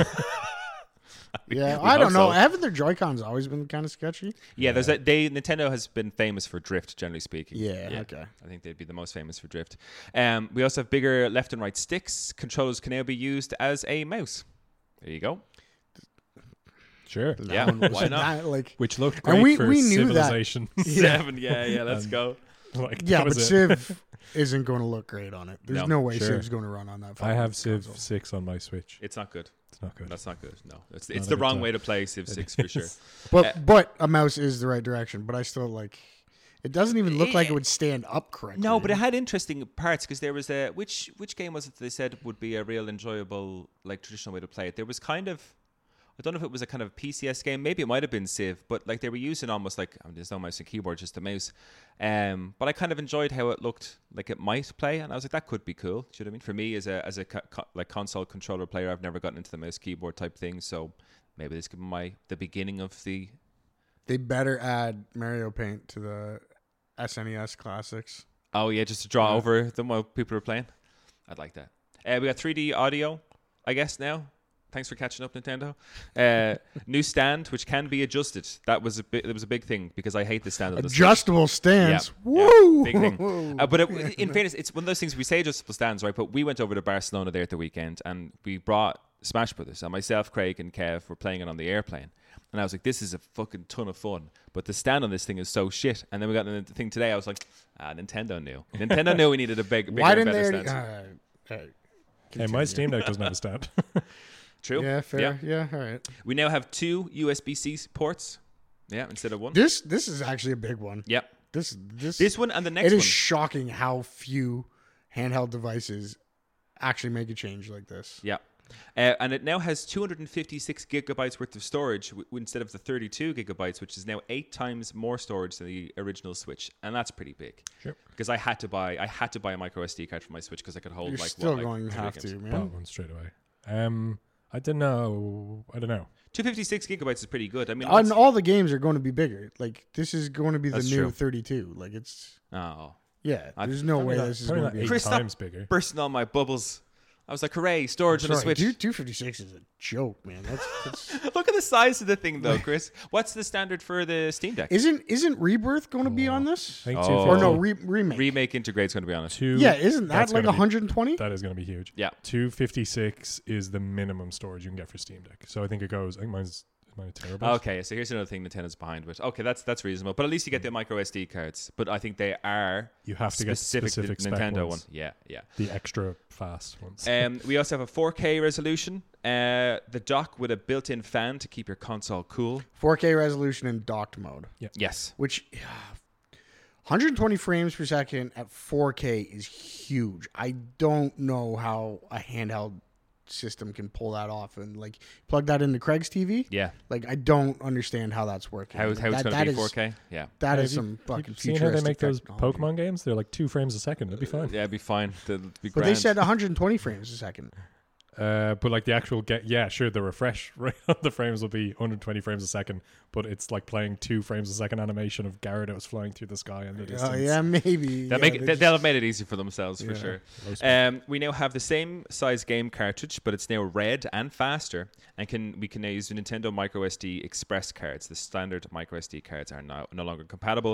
Yeah, I don't know. Haven't their Joy-Cons always been kind of sketchy? Yeah, Nintendo has been famous for drift, generally speaking. Yeah, okay. I think they'd be the most famous for drift. We also have bigger left and right sticks. Controllers can now be used as a mouse. There you go. Sure. Yeah, why not? Which looked great for we knew Civilization. That. 7, yeah, let's go. But Civ isn't going to look great on it. There's no way Civ's going to run on that. I have Civ 6 on my Switch. It's not good. It's not good. That's not good. No, it's the wrong way to play Civ 6 for sure. But a mouse is the right direction. But I still It doesn't even look like it would stand up correctly. No, but it had interesting parts because there was a which game was it they said would be a real enjoyable like traditional way to play it. There was kind of I don't know if it was a kind of PCS game. Maybe it might have been Civ, but like they were using almost like there's no mouse and keyboard, just a mouse. But I kind of enjoyed how it looked like it might play, and I was like, that could be cool. Do you know what I mean? For me, as a like console controller player, I've never gotten into the mouse keyboard type thing, so maybe this could be the beginning of the. They better add Mario Paint to the SNES classics. Oh yeah, just to draw over them while people are playing. I'd like that. We got 3D audio, I guess now. Thanks for catching up, Nintendo. New stand, which can be adjusted. That was a big thing because I hate the stand. Adjustable stands. Yeah, Woo! big thing. But in fairness, it's one of those things we say adjustable stands, right? But we went over to Barcelona there at the weekend and we brought Smash Brothers. And myself, Craig, and Kev were playing it on the airplane. And I was like, this is a fucking ton of fun. But the stand on this thing is so shit. And then we got the thing today. I was like, Nintendo knew. Nintendo knew we needed a bigger, better stand. Hey, my Steam Deck doesn't have a stand. True. Yeah, fair. Yeah, all right. We now have 2 USB-C ports. Yeah, instead of 1. This is actually a big one. Yep. This one and the next one. It one. is shocking how few handheld devices actually make a change like this. Yeah. And it now has 256 gigabytes worth of storage instead of the 32 gigabytes, which is now 8 times more storage than the original Switch, and that's pretty big. Sure. Because I had to buy a micro SD card for my Switch because I could hold You're like still what, going like to 2 have games. to, Bought man. one straight away. I don't know. 256 gigabytes is pretty good. I mean, And all the games are going to be bigger. Like this is going to be the That's new true. 32. Like it's oh, there's no way this is Probably going to not be. 8 Chris, stop times bigger. bursting on my bubbles. I was like, hooray, storage on a Sorry, Switch. 256 is a joke, man. That's Look at the size of the thing, though, Chris. What's the standard for the Steam Deck? isn't Rebirth going to be on this? I think Oh. Or 250. no, remake. Remake Integrate's going to be on it. Yeah, isn't that That's like gonna be- 120? That is going to be huge. Yeah. 256 is the minimum storage you can get for Steam Deck. So I think it goes. I think mine's a terabyte. Okay, so here's another thing Nintendo's behind with. Okay, that's reasonable, but at least you get the micro SD cards. But I think they are You have to get specific to spec Nintendo ones. one. Yeah, yeah. The extra fast ones. We also have a 4K resolution. The dock with a built-in fan to keep your console cool. 4K resolution in docked mode, Yes. which 120 frames per second at 4K is huge. I don't know how a handheld system can pull that off and like plug that into Craig's TV. Yeah. Like I don't understand how that's working. How it's going to be 4K? Yeah. That Have is you- some fucking You've seen futuristic how they make those technology. Pokemon games? They're like 2 frames a second. It'd be fine. Yeah, it'd be fine. It'd be But they grand. said 120 frames a second. But like the actual the refresh rate on the frames will be 120 frames a second, but it's like playing 2 frames a second animation of Gyarados flying through the sky in the distance. Oh yeah, maybe. They'll have made it easy for themselves for Yeah. sure. Most We now have the same size game cartridge, but it's now red and faster, and we can now use the Nintendo Micro SD Express cards. The standard Micro SD cards are now no longer compatible.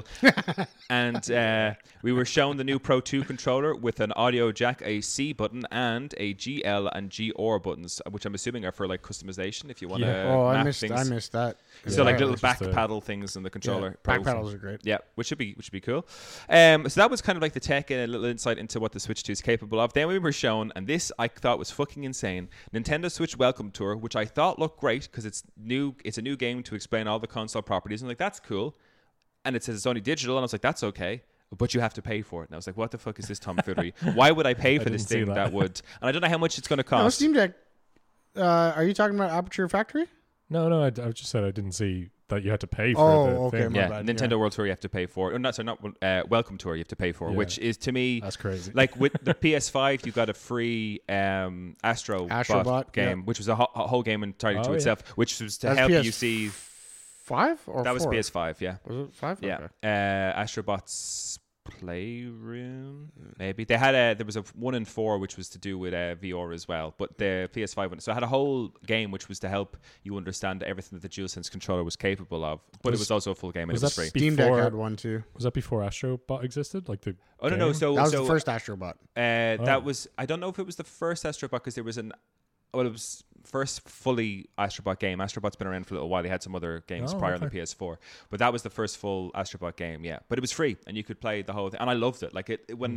And we were shown the new Pro 2 controller with an audio jack, a C button, and a GL and GR buttons, which I'm assuming are for like customization if you want to Oh, map I missed things. that. So like Yeah, little which is back the- paddle things in the controller. Yeah, back paddles are great. Yeah, which should be cool. So that was kind of like the tech and a little insight into what the Switch 2 is capable of. Then we were shown, and this I thought was fucking insane, Nintendo Switch Welcome Tour, which I thought looked great because it's new. It's a new game to explain all the console properties. And like that's cool. And it says it's only digital, and I was like, that's okay. But you have to pay for it. And I was like, what the fuck is this tomfoolery? Why would I pay for this didn't see thing that. that would? And I don't know how much it's going to No, cost. Steam Deck. Are you talking about Aperture Factory? No, I just said I didn't see that you had to pay for Oh, the okay, thing. my Yeah, bad, Nintendo yeah. World Tour you have to pay for. Or not Welcome Tour you have to pay for, Yeah. which is to me That's crazy. like with the PS5 you got a free Astrobot Astrobot, game, yeah. which was a whole game entirely to Oh, yeah. itself, which was to That's help PS you see. 5 or That was 4? PS5, yeah. Was it 5? Yeah. Okay. Astrobot's Playroom, maybe they had there was a 1 and 4 which was to do with VR as well, but the PS5 one, so it had a whole game which was to help you understand everything that the DualSense controller was capable of, but it was also a full game and was it was that free. Steam Deck before- had one too. Was that before Astrobot existed? Like the Oh no, game? so That was so, the first Astrobot. That Oh. was, I don't know if it was the first Astrobot because there was it was first fully Astrobot game. Astrobot's been around for a little while. They had some other games Oh, prior on the okay. PS4, but that was the first full Astrobot game. Yeah, but it was free and you could play the whole thing, and I loved it. Like when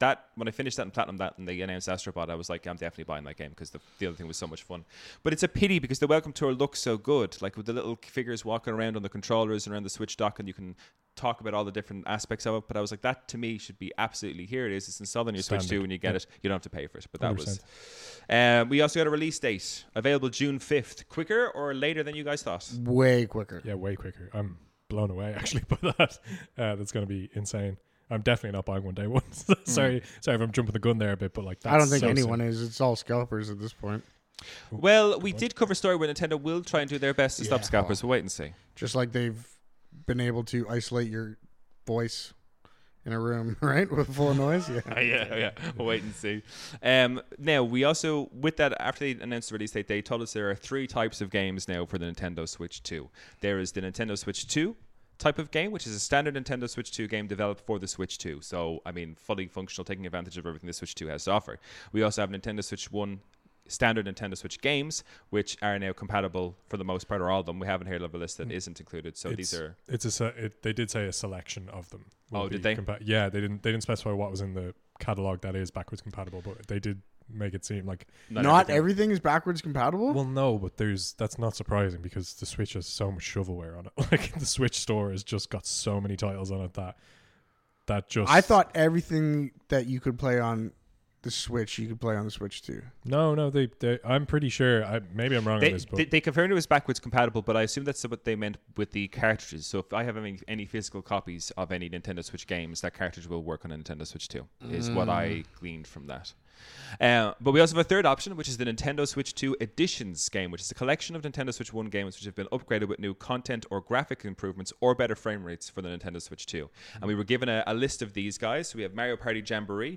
that when I finished that in Platinum, that and they announced Astrobot, I was like, I'm definitely buying that game because the other thing was so much fun. But it's a pity because the Welcome Tour looks so good, like with the little figures walking around on the controllers and around the Switch dock, and you can talk about all the different aspects of it. But I was like, that to me should be absolutely, here it is. It's installed on your Switch 2 and you get it. You don't have to pay for it. But that 100%. was. We also got a release date available June 5th. Quicker or later than you guys thought? Way quicker. Yeah, way quicker. I'm blown away actually by that. That's going to be insane. I'm definitely not buying one day one. sorry if I'm jumping the gun there a bit, but like that's I don't think so anyone soon. is. It's all scalpers at this point. Well, we did cover a story where Nintendo will try and do their best to stop Yeah. scalpers. We'll wait and see. Just like they've been able to isolate your voice in a room, right, with full of noise. Yeah. yeah. We'll wait and see. Now, we also, with that, after they announced the release date, they told us there are 3 types of games now for the Nintendo Switch 2. There is the Nintendo Switch 2 type of game, which is a standard Nintendo Switch 2 game developed for the Switch 2. So, I mean, fully functional, taking advantage of everything the Switch 2 has to offer. We also have Nintendo Switch 1 standard Nintendo Switch games, which are now compatible for the most part, or all of them. We haven't heard of a list that isn't included. So these are. They did say a selection of them. will Oh, be did they? Yeah, they didn't specify what was in the catalog that is backwards compatible, but they did make it seem like Not everything is backwards compatible. well, no, but that's not surprising because the Switch has so much shovelware on it. Like the Switch store has just got so many titles on it that just. I thought everything that you could play on the Switch, you could play on the Switch too. No, they I'm pretty sure. Maybe I'm wrong on this, but They confirmed it was backwards compatible, but I assume that's what they meant with the cartridges. So if I have any physical copies of any Nintendo Switch games, that cartridge will work on a Nintendo Switch 2, is what I gleaned from that. But we also have a third option, which is the Nintendo Switch 2 Editions game, which is a collection of Nintendo Switch 1 games which have been upgraded with new content or graphic improvements or better frame rates for the Nintendo Switch 2. And we were given a list of these guys. So we have Mario Party Jamboree,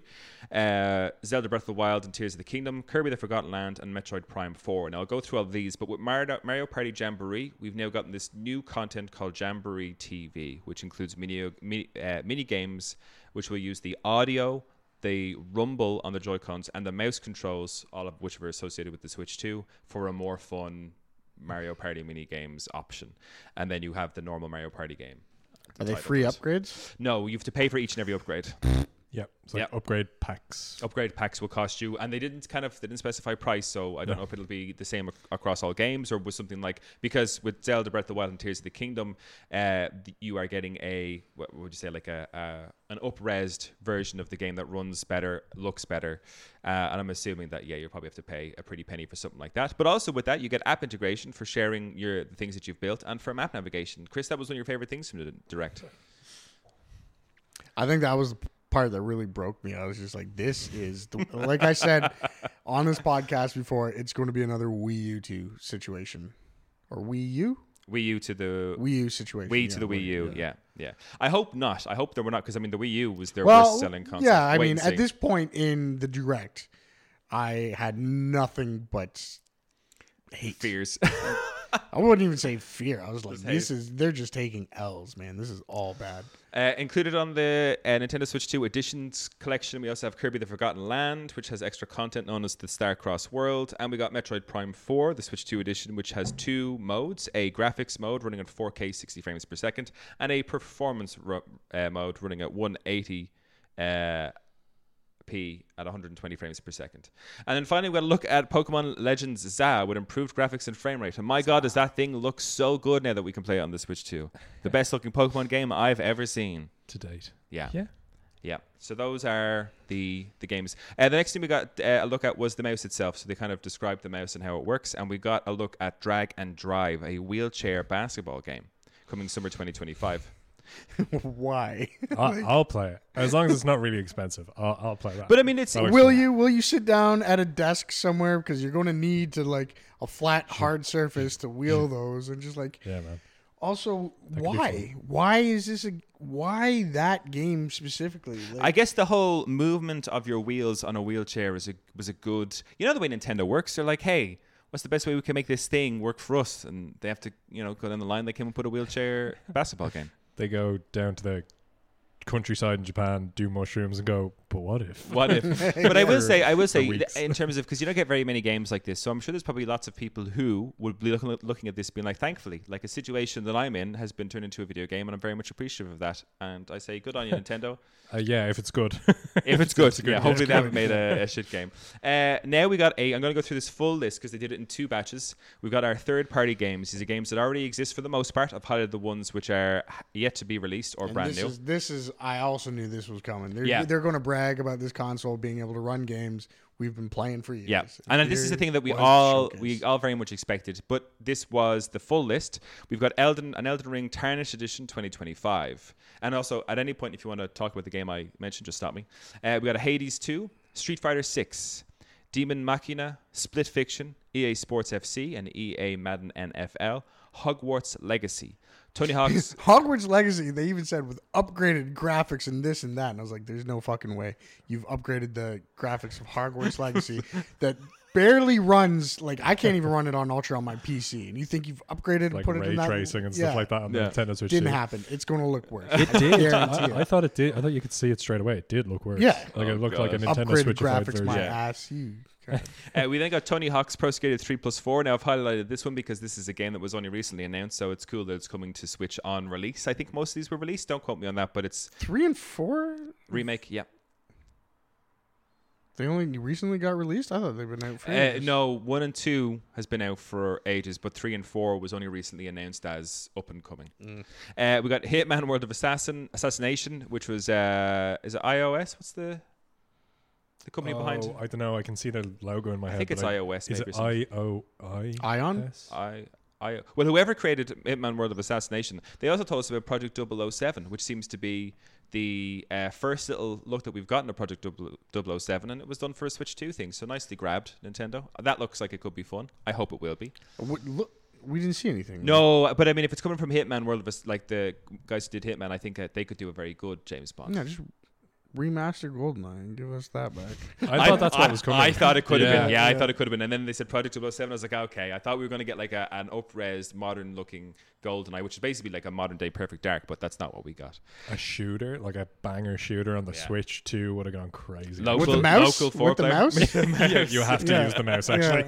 Zelda Breath of the Wild and Tears of the Kingdom, Kirby the Forgotten Land, and Metroid Prime 4. Now I'll go through all of these, but with Mario Party Jamboree, we've now gotten this new content called Jamboree TV, which includes mini games, which will use the audio, the rumble on the Joy-Cons, and the mouse controls, all of which were associated with the Switch 2, for a more fun Mario Party mini games option. And then you have the normal Mario Party game. Are they free upgrades? No, you have to pay for each and every upgrade. yeah, it's like upgrade packs. Upgrade packs will cost you, and they didn't specify price, so I don't know if it'll be the same across all games, or was something like, because with Zelda Breath of the Wild and Tears of the Kingdom, you are getting what would you say, like an up-resed version of the game that runs better, looks better, and I'm assuming that you'll probably have to pay a pretty penny for something like that. But also with that, you get app integration for sharing the things that you've built, and for map navigation. Chris, that was one of your favorite things from the Direct. I think that was the part that really broke me. I was just like, this is like I said on this podcast before, it's going to be another Wii U 2 situation, or Wii U to the Wii U situation. Wii to the Wii U, yeah. I hope not. I hope there were not, because I mean the Wii U was their Well, worst selling console. yeah, I Wait mean and see. at this point in the Direct, I had nothing but hate. fears. I wouldn't even say fear. I was like, Just they're just taking L's, man. This is all bad. Included on the Nintendo Switch 2 Editions collection, we also have Kirby the Forgotten Land, which has extra content known as the Starcross World, and we got Metroid Prime 4, the Switch 2 Edition, which has 2 modes, a graphics mode running at 4K 60 frames per second, and a performance mode running at 180 p at 120 frames per second. And then finally, we're going to look at Pokemon Legends ZA with improved graphics and frame rate. And my God, does that thing look so good now that we can play it on the Switch 2. The best looking Pokemon game I've ever seen. To date. Yeah. Yeah. So those are the games. The next thing we got a look at was the mouse itself. So they kind of described the mouse and how it works. And we got a look at Drag and Drive, a wheelchair basketball game coming summer 2025. Why? I'll play it as long as it's not really expensive. I'll play that. But I mean, it's Will you sit down at a desk somewhere, because you're going to need to like a flat hard surface to wheel those, and just like yeah, man. Also, why is this why that game specifically? Like, I guess the whole movement of your wheels on a wheelchair was a good. You know the way Nintendo works. They're like, hey, what's the best way we can make this thing work for us? And they have to, go down the line. They came up with a wheelchair basketball game. They go down to the countryside in Japan, do mushrooms, and go, but what if? What if? But I will say, weeks. in terms of, because you don't get very many games like this, so I'm sure there's probably lots of people who would be looking at this being like, thankfully, like a situation that I'm in has been turned into a video game, and I'm very much appreciative of that. And I say, good on you, Nintendo. Yeah, if it's good. If it's good, It's a good yeah. game. Hopefully they haven't made a shit game. Now we got I'm going to go through this full list because they did it in 2 batches. We've got our third-party games. These are games that already exist for the most part. I've highlighted the ones which are yet to be released or And brand new. This is. I also knew this was coming. Yeah. They're going to brag about this console being able to run games we've been playing for years. Yeah, and this is the thing that we Here all was the very much expected. But this was the full list. We've got Elden Ring Tarnished Edition 2025, and also at any point if you want to talk about the game I mentioned, just stop me. We got a Hades 2, Street Fighter 6, Demon Machina, Split Fiction, EA Sports FC, and EA Madden NFL, Hogwarts Legacy, Tony Hawk's. Hogwarts Legacy, they even said with upgraded graphics and this and that. And I was like, there's no fucking way you've upgraded the graphics of Hogwarts Legacy that barely runs. Like, I can't even run it on Ultra on my PC. And you think you've upgraded Like and put it ray in that? tracing and stuff like that on the Yeah. Nintendo Switch. Didn't too. happen. It's going to look worse. It did. Guarantee I it. thought it did. I thought you could see it straight away. It did look worse. Yeah. Like it looked like a God. Nintendo Upgraded Switchified graphics, version. my Yeah. ass. You. God. We then got Tony Hawk's Pro Skater 3 Plus 4. Now I've highlighted this one because this is a game that was only recently announced, so it's cool that it's coming to Switch on release. I think most of these were released. Don't quote me on that, but it's 3 and 4? remake. Yeah. They only recently got released? I thought they've been out for years. No, 1 and 2 has been out for ages, but 3 and 4 was only recently announced as up and coming. We got Hitman World of Assassination, which was is it iOS? What's the company behind? I don't know. I can see the logo in my head. I think it's but iOS. Is Maybe it or something. Ion? Well, whoever created Hitman World of Assassination, they also told us about Project 007, which seems to be the first little look that we've gotten at Project 007, and it was done for a Switch 2 thing. So nicely grabbed, Nintendo. That looks like it could be fun. I hope it will be. Look, we didn't see anything. No, but I mean, if it's coming from Hitman World of like the guys who did Hitman, I think they could do a very good James Bond. Yeah, just remaster GoldenEye and give us that back. I thought that's what was coming. I thought it could have been. Yeah. I thought it could have been. And then they said Project 007. I was like, okay. I thought we were going to get like an up-res, modern-looking GoldenEye, which is basically like a modern-day Perfect Dark, but that's not what we got. A shooter, like a banger shooter on the Yeah. Switch 2 would have gone crazy. With the mouse? Local With the four-player. mouse? Yeah, you have to Yeah. use the mouse, actually.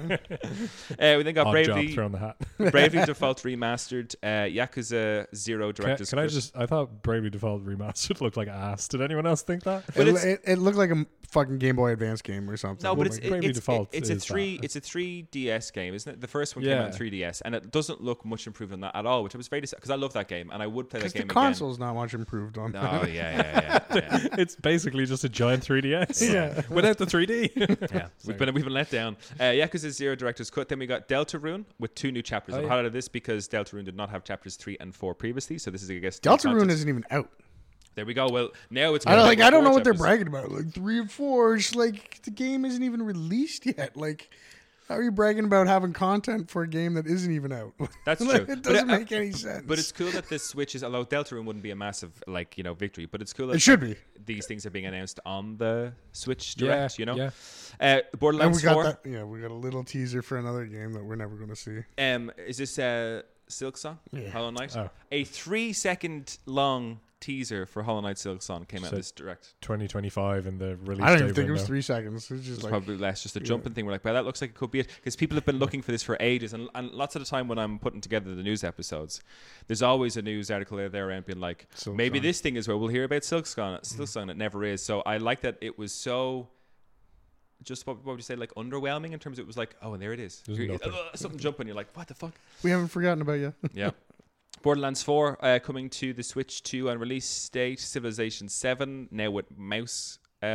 We then got Odd job, Bravely, throw in the hat. Bravely Default Remastered, Yakuza 0 Director's Can I Cut. just? I thought Bravely Default Remastered looked like ass. Did anyone else think that? But It looked like a fucking Game Boy Advance game or something. No, but Well, Bravely Default it's a is three that. it's a 3DS game, isn't it? The first one came out on Yeah. 3DS, and it doesn't look much improved on that at all, which I was very because I love that game and I would play that because the game console's not much improved on again. that. Oh yeah. It's basically just a giant 3DS. Yeah. Without the 3D. Yeah, we've been let down. Yakuza 0 Director's Cut. Then we got Deltarune with 2 new chapters. Oh, I've yeah. highlighted this because Deltarune did not have chapters 3 and 4 previously, so this is I guess Deltarune isn't even out. There we go. Well, now it's I don't know what they're chapters. bragging about. Like 3 and 4, it's like the game isn't even released yet. Like, how are you bragging about having content for a game that isn't even out? That's Like, true. It But doesn't make any sense. But it's cool that this Switch is, although Deltarune wouldn't be a massive victory, but it's cool that It should be. these things are being announced on the Switch Yeah, Direct. yeah. And Borderlands we got 4. that. Yeah, we got a little teaser for another game that we're never going to see. Is this Silk Song? Yeah. Hollow Knight? Oh. A 3-second long teaser for Hollow Knight Silk Song came out So- this Direct. 2025 in the release I don't date even think it was window. 3 seconds. It was just It's like probably less, just a jumping thing. We're like, well, that looks like it could be it. Because people have been looking for this for ages. And lots of the time when I'm putting together the news episodes, there's always a news article there around being like, Silk maybe Song. this thing is where we'll hear about Silk Song. It never is. So I like that it was so, just what would you say, like underwhelming in terms of it was like, oh, and there it is. There's You're- nothing. something jumping. You're like, what the fuck? we haven't forgotten about you. Yeah. Borderlands 4 coming to the Switch 2 on release date. Civilization 7 now with mouse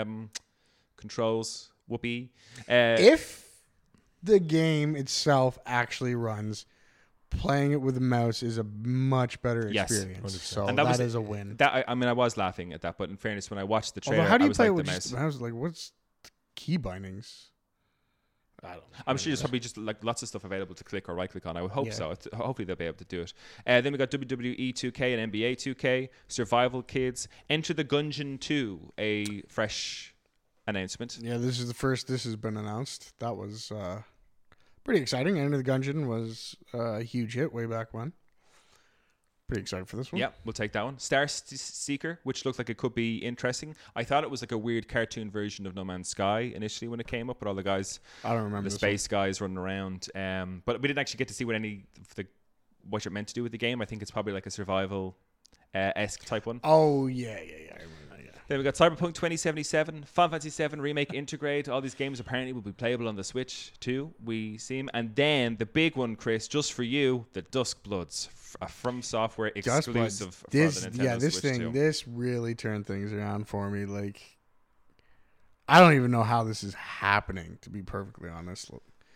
controls. Whoopee. If the game itself actually runs, playing it with a mouse is a much better Yes, experience. 100%. So And that was is a win. That I mean, I was laughing at that, but in fairness, when I watched the trailer, Although, how do I you was play it like with the just mouse. the mouse? Like, what's the key bindings? I don't know. I'm sure there's probably just like lots of stuff available to click or right click on. I would hope Yeah. so. Hopefully they'll be able to do it. Then we got WWE 2K and NBA 2K, Survival Kids, Enter the Gungeon 2, a fresh announcement. Yeah, this is the first this has been announced. That was pretty exciting. Enter the Gungeon was a huge hit way back when. pretty excited for this one. Yeah, we'll take that one. Star Seeker, which looked like it could be interesting. I thought it was like a weird cartoon version of No Man's Sky initially when it came up, with all the guys, I don't remember the this space guys running around. But we didn't actually get to see what you're meant to do with the game. I think it's probably like a survival esque type one. Oh yeah. I remember that. Yeah. Then we got Cyberpunk 2077, Final Fantasy VII Remake Integrate. All these games apparently will be playable on the Switch too, we seem. And then the big one, Chris, just for you, the Dusk Bloods, a From Software exclusive for the Nintendo Switch 2. This really turned things around for me. Like, I don't even know how this is happening, to be perfectly honest.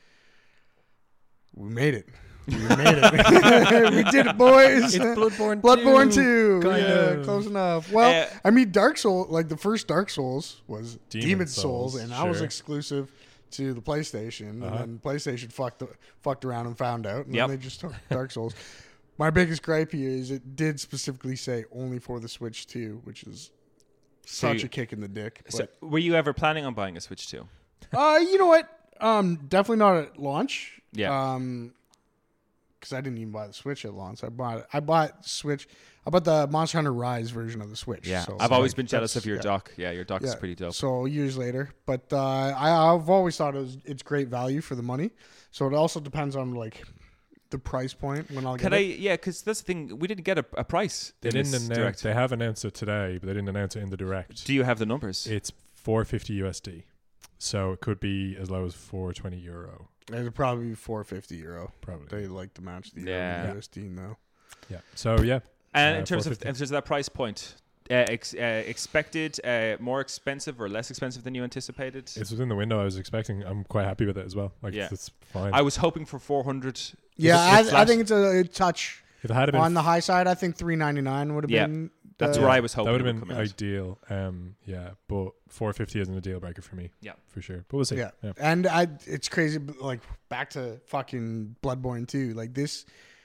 We made it. We made it. We did it, boys. It's Bloodborne 2. Kind of. Close enough. Well, I mean, Dark Souls, like the first Dark Souls was Demon's Souls, and that was exclusive to the PlayStation. And then PlayStation fucked around and found out, and then they just took Dark Souls. My biggest gripe here is it did specifically say only for the Switch 2, which is such a kick in the dick. So, were you ever planning on buying a Switch 2? You know what? Definitely not at launch. Yeah. Because I didn't even buy the Switch at launch. I bought Switch. I bought the Monster Hunter Rise version of the Switch. Yeah, so I've always been jealous of your dock. Yeah, your dock is pretty dope. So years later, but I've always thought it's great value for the money. So it also depends on like the price point when I'll get it. Yeah, because that's the thing. We didn't get a price. They didn't announce. Direct. They have announced it today, but they didn't announce it in the direct. Do you have the numbers? It's $450 USD, so it could be as low as €420. It'd probably be €450. Probably they like to match the USD now. Yeah. So yeah. And in terms of that price point, expected more expensive or less expensive than you anticipated? It's within the window I was expecting. I'm quite happy with it as well. Like it's fine. I was hoping for 400. Yeah, I think it's a touch if it had been on the high side. I think $399 would have been. That's where I was hoping. That would have been ideal. But 450 isn't a deal breaker for me. Yeah, for sure. But we'll see. Yeah. And it's crazy. Like back to fucking Bloodborne 2. Like this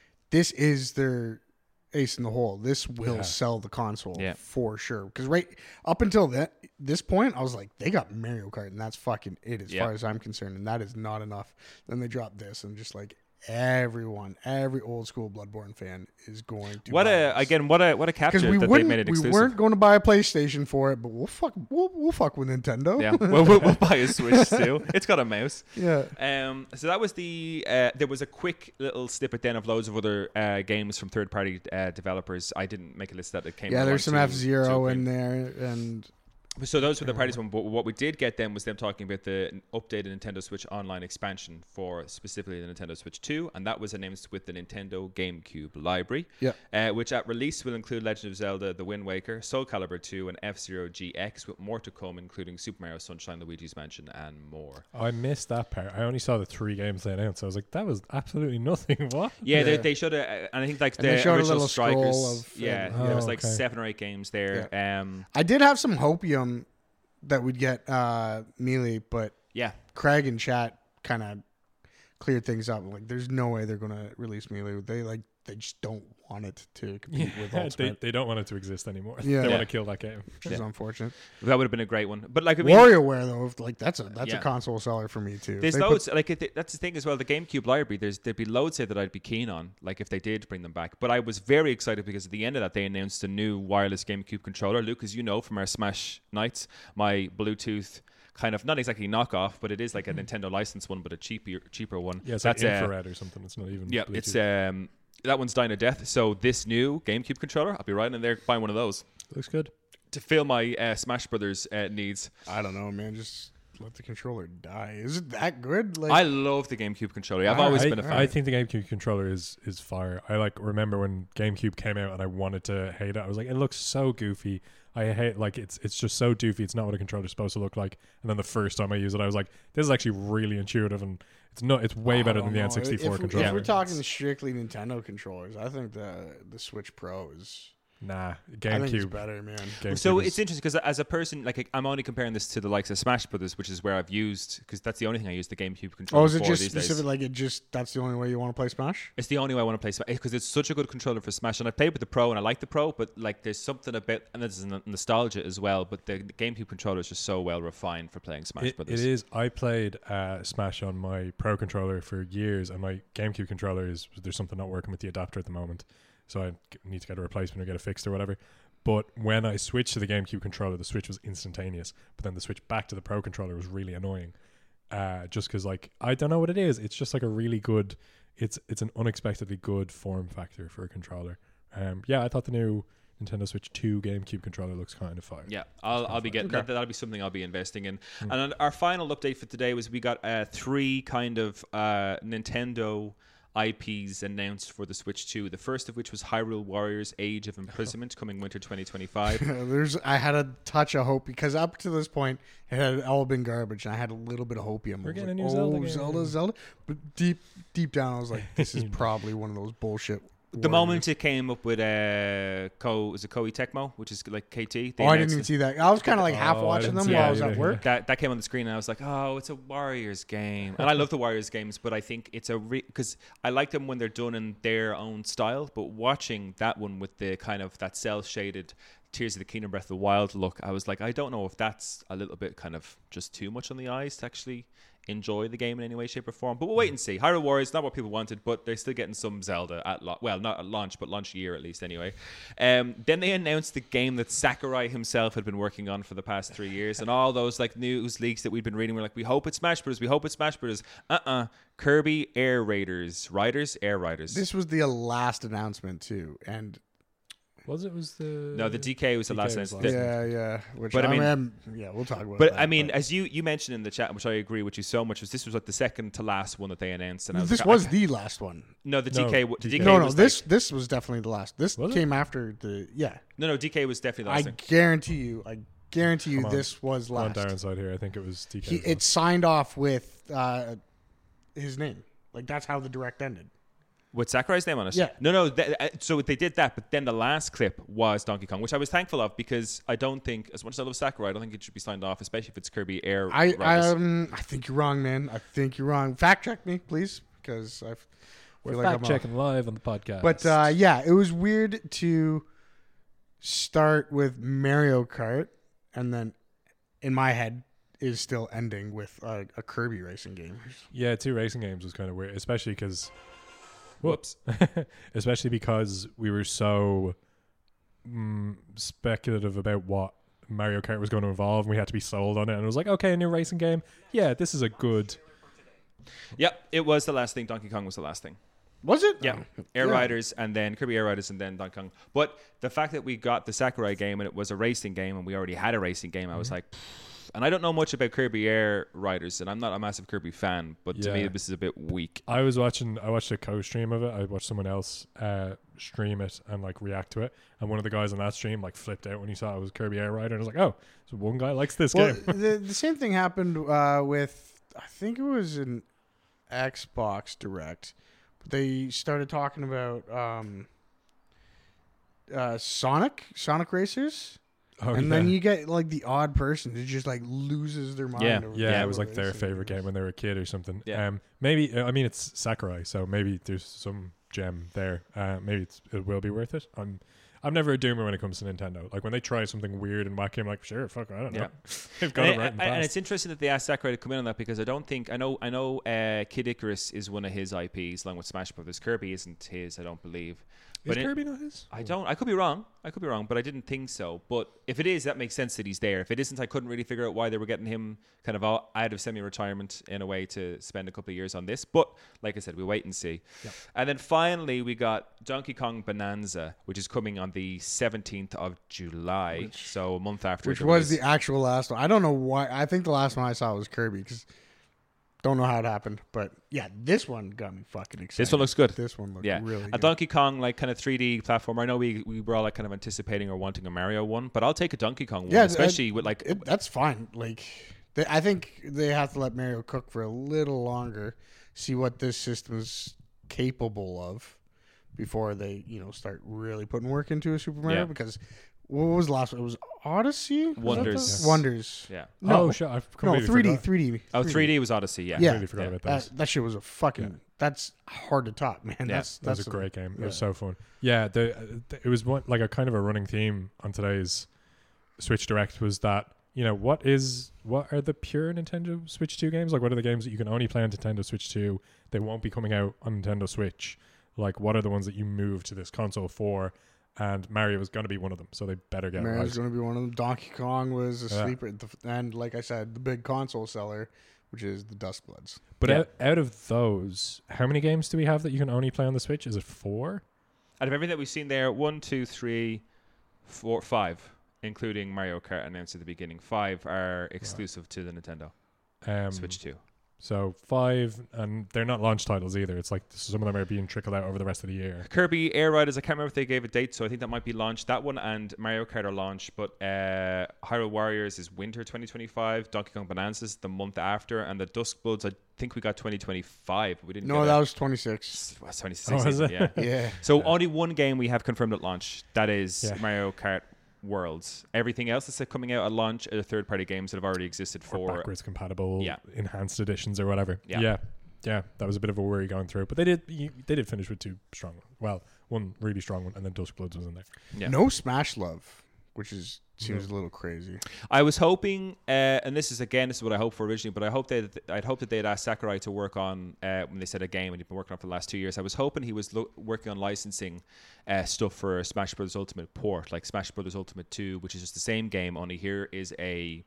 is their ace in the hole. This will sell the console for sure. Because right up until this point, I was like, they got Mario Kart, and that's fucking it as far as I'm concerned. And that is not enough. Then they dropped this, and just like every old school Bloodborne fan is going to. What a capture that they made it exclusive. We weren't going to buy a PlayStation for it, but we'll fuck with Nintendo. Yeah, we'll buy a Switch too. It's got a mouse. Yeah. So that was there was a quick little snippet then of loads of other games from third party developers. I didn't make a list that it came. Yeah, there's some F-Zero in there, and. So those were the parties one. But what we did get then was them talking about the updated Nintendo Switch Online expansion for specifically the Nintendo Switch 2, and that was announced with the Nintendo GameCube library, which at release will include Legend of Zelda: The Wind Waker, Soul Calibur 2, and F-Zero GX, with more to come, including Super Mario Sunshine, Luigi's Mansion, and more. I missed that part. I only saw the 3 games they announced. So I was like, that was absolutely nothing. What? Yeah, they showed and I think like the original Strikers. There was like 7 or 8 games there. Yeah. I did have some hopium that we'd get Melee, but Craig and chat kind of cleared things up. Like, there's no way they're gonna release Melee. They just don't want it to compete with Ultimate. They don't want it to exist anymore. Yeah. They want to kill that game, which is unfortunate. That would have been a great one. But like, I mean, WarioWare though, like that's a console seller for me too. There's loads. That's the thing as well. The GameCube library. There'd be loads here that I'd be keen on. Like if they did bring them back. But I was very excited because at the end of that they announced a new wireless GameCube controller. Luke, as you know from our Smash nights, my Bluetooth. Kind of not exactly knockoff, but it is like a Nintendo licensed one, but a cheaper one. Yeah, it's like infrared or something. It's not even. Yeah, Bluetooth. It's that one's dying a death. So this new GameCube controller, I'll be right in there buying one of those. Looks good to fill my Smash Brothers needs. I don't know, man. Just let the controller die. Is it that good? Like, I love the GameCube controller. I've always been a fan. I think the GameCube controller is fire. I like remember when GameCube came out and I wanted to hate it. I was like, it looks so goofy. I hate it's just so doofy. It's not what a controller's supposed to look like. And then the first time I used it, I was like, this is actually really intuitive and it's way better than the N64 controller. If we're talking strictly Nintendo controllers, I think the Switch Pro is. Nah, GameCube. I think it's better, man. So it's interesting because as a person, like I'm only comparing this to the likes of Smash Brothers, which is where I've used because that's the only thing I use the GameCube controller. Oh, is it for just these specific? Days. That's the only way you want to play Smash? It's the only way I want to play Smash because it's such a good controller for Smash, and I played with the Pro and I like the Pro, but like there's something about and there's nostalgia as well. But the GameCube controller is just so well refined for playing Smash Brothers. It is. I played Smash on my Pro controller for years, and my GameCube controller there's something not working with the adapter at the moment. so I need to get a replacement or get it fixed or whatever. But when I switched to the GameCube controller, the switch was instantaneous. But then the switch back to the Pro controller was really annoying. Just because, like, I don't know what it is. It's just like a really good. It's an unexpectedly good form factor for a controller. I thought the new Nintendo Switch 2 GameCube controller looks kind of fire. Yeah, I'll be getting that. That'll be something I'll be investing in. And our final update for today was we got 3 kind of Nintendo IPs announced for the Switch 2. The first of which was Hyrule Warriors: Age of Imprisonment, coming winter 2025. I had a touch of hope because up to this point it had all been garbage, and I had a little bit of hopium. We're getting like, a new Zelda game. Zelda. But deep down, I was like, this is probably one of those bullshit. The moment it came up with Koei Tecmo, which is like KT. I didn't even see that. I was kind of like half watching them while I was at work. That came on the screen, and I was like, oh, it's a Warriors game. And I love the Warriors games, but I think it's because I like them when they're done in their own style. But watching that one with the kind of that cel-shaded Tears of the Kingdom, Breath of the Wild look, I was like, I don't know if that's a little bit kind of just too much on the eyes to actually enjoy the game in any way, shape, or form. But we'll wait and see. Hyrule Warriors, not what people wanted, but they're still getting some Zelda at not at launch, but launch year at least anyway. Then they announced the game that Sakurai himself had been working on for the past 3 years, and all those like news leaks that we'd been reading were like, we hope it's Smash Bros. We hope it's Smash Bros. Kirby Air Riders. This was the last announcement too, and Was the DK was the last announcement. Yeah. But I mean, we'll talk about. But that, I mean, as you mentioned in the chat, which I agree with you so much, this was like the second to last one that they announced. And this was the last one. No, the DK. The DK No, was this was definitely the last. This came after the No, DK was definitely the last. I guarantee you, this was last. On Darren's side here, I think it was DK. It signed off with his name. Like that's how the direct ended. With Sakurai's name on it? Yeah. No. So they did that, but then the last clip was Donkey Kong, which I was thankful of because I don't think, as much as I love Sakurai, I don't think it should be signed off, especially if it's Kirby Air Riders. I think you're wrong, man. I think you're wrong. Fact check me, please, because we're fact checking live on the podcast. But it was weird to start with Mario Kart, and then in my head is still ending with a Kirby racing game. Yeah, 2 racing games was kind of weird, especially because. Whoops. Especially because we were so speculative about what Mario Kart was going to involve, and we had to be sold on it. And it was like, okay, a new racing game. Yeah, this is a good. Yep, it was the last thing. Donkey Kong was the last thing. Was it? Yeah. Air Riders and then Kirby Air Riders and then Donkey Kong. But the fact that we got the Sakurai game and it was a racing game and we already had a racing game, I was like, and I don't know much about Kirby Air Riders, and I'm not a massive Kirby fan, but to me this is a bit weak. I watched a co-stream of it. I watched someone else stream it and like react to it, and one of the guys on that stream like flipped out when he saw it was Kirby Air Rider, and I was like, oh, so one guy likes this game. The same thing happened with, I think it was an Xbox Direct. They started talking about Sonic Racers. And then you get like the odd person who just like loses their mind. Yeah, it was like their favorite game when they were a kid or something. Yeah. Maybe I mean it's Sakurai, so maybe there's some gem there. Maybe it will be worth it. I'm never a doomer when it comes to Nintendo. Like when they try something weird and wacky, I'm like, sure, fuck, I don't know. They've got it right in the past. And it's interesting that they asked Sakurai to come in on that because I know Kid Icarus is one of his IPs along with Smash Brothers. Kirby isn't his, I don't believe. Is Kirby not his? I could be wrong, but I didn't think so. But if it is, that makes sense that he's there. If it isn't, I couldn't really figure out why they were getting him kind of out of semi-retirement in a way to spend a couple of years on this. But like I said, we wait and see. Yeah. And then finally, we got Donkey Kong Bonanza, which is coming on the 17th of July, so a month after. Which was the actual last one. I don't know why. I think the last one I saw was Kirby because don't know how it happened, but yeah, this one got me fucking excited. This one looks good. This one looks really good. A Donkey Kong like kind of 3D platformer. I know we were all like kind of anticipating or wanting a Mario one, but I'll take a Donkey Kong one, especially with like that's fine. Like I think they have to let Mario cook for a little longer, see what this system is capable of before they start really putting work into a Super Mario because. What was the last one? It was Odyssey? Wonders. Wonders. Yeah. No, sure. I've completely 3D. forgot. 3D. Oh, 3D was Odyssey. Yeah. I completely forgot about that. That shit was a fucking. That's hard to top, man. Yeah. That was a great game. It was so fun. Yeah. It was like a kind of a running theme on today's Switch Direct was that what are the pure Nintendo Switch 2 games? Like what are the games that you can only play on Nintendo Switch 2? They won't be coming out on Nintendo Switch. Like, what are the ones that you move to this console for? And Mario was going to be one of them, so they better get it Mario's right. going to be one of them. Donkey Kong was a Yeah. sleeper, and like I said, the big console seller, which is the Duskbloods. But Yeah. out of those, how many games do we have that you can only play on the Switch? Is it 4? Out of everything that we've seen there, 1, 2, 3, 4, 5, including Mario Kart announced at the beginning. 5 are exclusive to the Nintendo Switch 2. So 5, and they're not launch titles either. It's like some of them are being trickled out over the rest of the year. Kirby Air Riders, I can't remember if they gave a date, so I think that might be launched. That one and Mario Kart are launched, but Hyrule Warriors is winter 2025. Donkey Kong Bonanza is the month after, and the Duskbloods, I think we got 2025. We didn't. No, get that was 26. was 26. Oh, is even, it? yeah. Yeah. So only one game we have confirmed at launch. That is Yeah. Mario Kart Worlds. Everything else that's coming out at launch are third-party games that have already existed Or for. backwards compatible, Yeah. enhanced editions or whatever. Yeah. Yeah. That was a bit of a worry going through, but they did finish with 2 strong ones. Well, one really strong one, and then Duskbloods was in there. Yeah. No Smash Love, which seems a little crazy. I was hoping, and this is what I hoped for originally, but I'd hoped that they'd asked Sakurai to work on when they said a game, and he'd been working on it for the last 2 years. I was hoping he was working on licensing stuff for Smash Bros. Ultimate port, like Smash Bros. Ultimate 2, which is just the same game, only here is a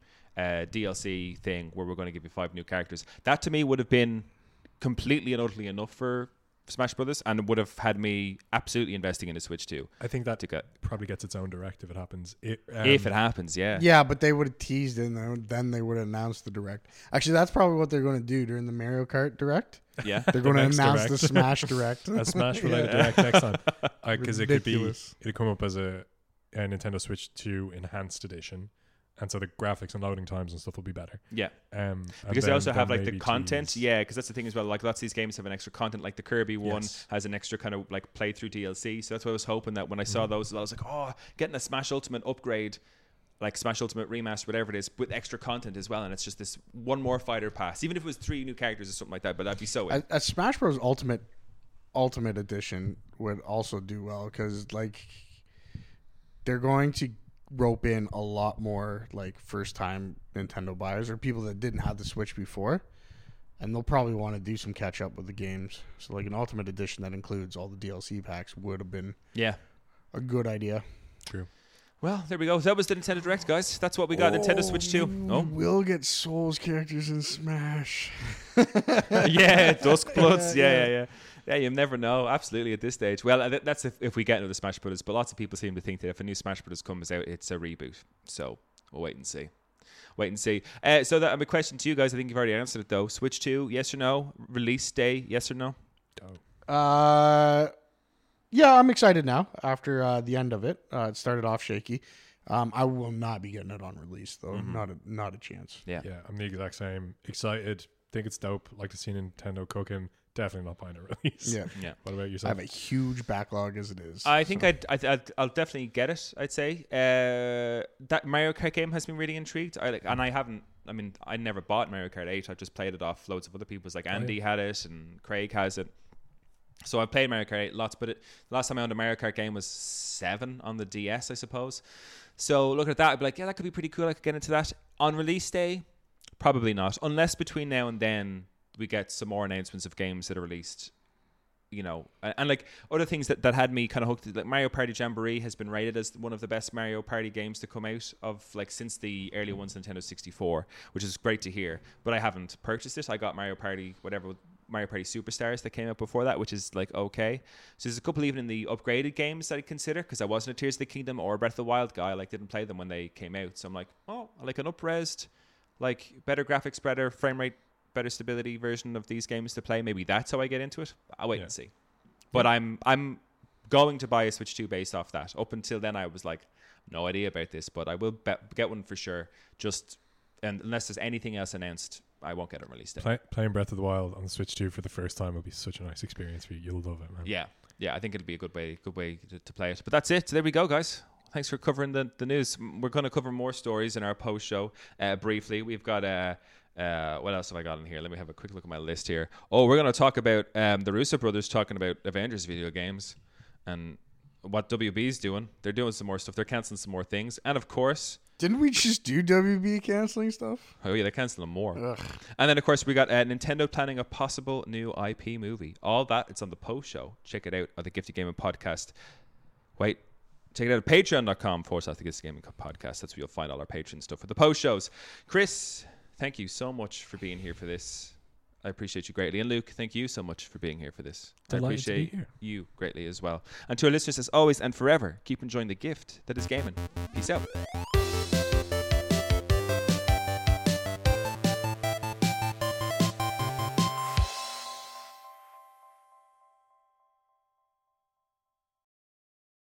DLC thing where we're going to give you 5 new characters. That to me would have been completely and utterly enough for Smash Brothers, and it would have had me absolutely investing in a Switch 2. I think that To get, probably gets its own direct if it happens. if it happens, yeah. Yeah, but they would have teased it, and then they would have announced the Direct. Actually, that's probably what they're going to do during the Mario Kart Direct. Yeah. They're going to next announce Direct. the Smash Direct. a Smash related direct next time, because Ridiculous. it'd come up as a Nintendo Switch 2 enhanced edition, and so the graphics and loading times and stuff will be better. Yeah. And Because they also have like the maybe content, tease. yeah. Because that's the thing as well. Like lots of these games have an extra content. Like the Kirby one Yes. has an extra kind of like playthrough DLC. So that's why I was hoping that when I saw those, I was like, oh, getting a Smash Ultimate upgrade, like Smash Ultimate Remaster, whatever it is, with extra content as well. And it's just this one more fighter pass, even if it was 3 new characters or something like that. But that'd be so. A Smash Bros. Ultimate Edition would also do well because like they're going to rope in a lot more like first time Nintendo buyers or people that didn't have the Switch before, and they'll probably want to do some catch up with the games. So like an Ultimate Edition that includes all the DLC packs would have been Yeah. a good idea. True. Well, there we go. That was the Nintendo Direct, guys. That's what we got. Nintendo Switch 2. Oh. We'll get Souls characters in Smash. Yeah, Duskbloods. Yeah. Yeah, you never know. Absolutely at this stage. Well, that's if we get into the Smash Brothers. But lots of people seem to think that if a new Smash Brothers comes out, it's a reboot. So we'll wait and see. So that a question to you guys. I think you've already answered it though. Switch 2, yes or no? Release day, yes or no? Yeah, I'm excited now after the end of it. It started off shaky. I will not be getting it on release though. Not a chance. Yeah. Yeah, I'm the exact same. Excited. Think it's dope. Like to see Nintendo cooking. Definitely not buying a release. Yeah. Yeah. What about I yourself? have a huge backlog as it is. I think I'll definitely get it. I'd say that Mario Kart game has been really intrigued. I never bought Mario Kart 8. I've just played it off loads of other people's. Like Andy had it and Craig has it. So I played Mario Kart 8 lots, but last time I owned a Mario Kart game was 7 on the DS, I suppose. So looking at that, I'd be like, yeah, that could be pretty cool. I could get into that. On release day, probably not, unless between now and then we get some more announcements of games that are released, you know, and like other things that had me kind of hooked. Like Mario Party Jamboree has been rated as one of the best Mario Party games to come out of like since the early ones, Nintendo 64, which is great to hear. But I haven't purchased it. I got Mario Party Superstars that came out before that, which is like okay. So there's a couple even in the upgraded games that I'd consider because I wasn't a Tears of the Kingdom or Breath of the Wild guy. I like didn't play them when they came out. So I'm like, oh, I like an up-resed, like better graphics, better frame rate, better stability version of these games to play. Maybe that's how I get into it. I'll wait and see. But I'm going to buy a Switch 2 based off that. Up until then, I was like, no idea about this, but I will get one for sure. And unless there's anything else announced, I won't get it released. Playing Breath of the Wild on the Switch 2 for the first time will be such a nice experience for you. You'll love it, man. Yeah. I think it'll be a good way to play it. But that's it. There we go, guys. Thanks for covering the news. We're going to cover more stories in our post show briefly. We've got what else have I got in here? Let me have a quick look at my list here. Oh, we're going to talk about the Russo brothers talking about Avengers video games and what WB's doing. They're doing some more stuff. They're canceling some more things. And of course, Didn't we just do WB canceling stuff? Oh yeah, they're canceling more. Ugh. And then of course we got Nintendo planning a possible new IP movie. All that it's on the post show. Check it out on the Gifted Gaming Podcast. Wait, check it out at patreon.com/the Gifted Gaming Podcast. That's where you'll find all our Patreon stuff for the post shows. Chris, thank you so much for being here for this. I appreciate you greatly. And Luke, thank you so much for being here for this. Delighted I appreciate to be here. you greatly as well. And to our listeners, as always and forever, keep enjoying the gift that is gaming. Peace out.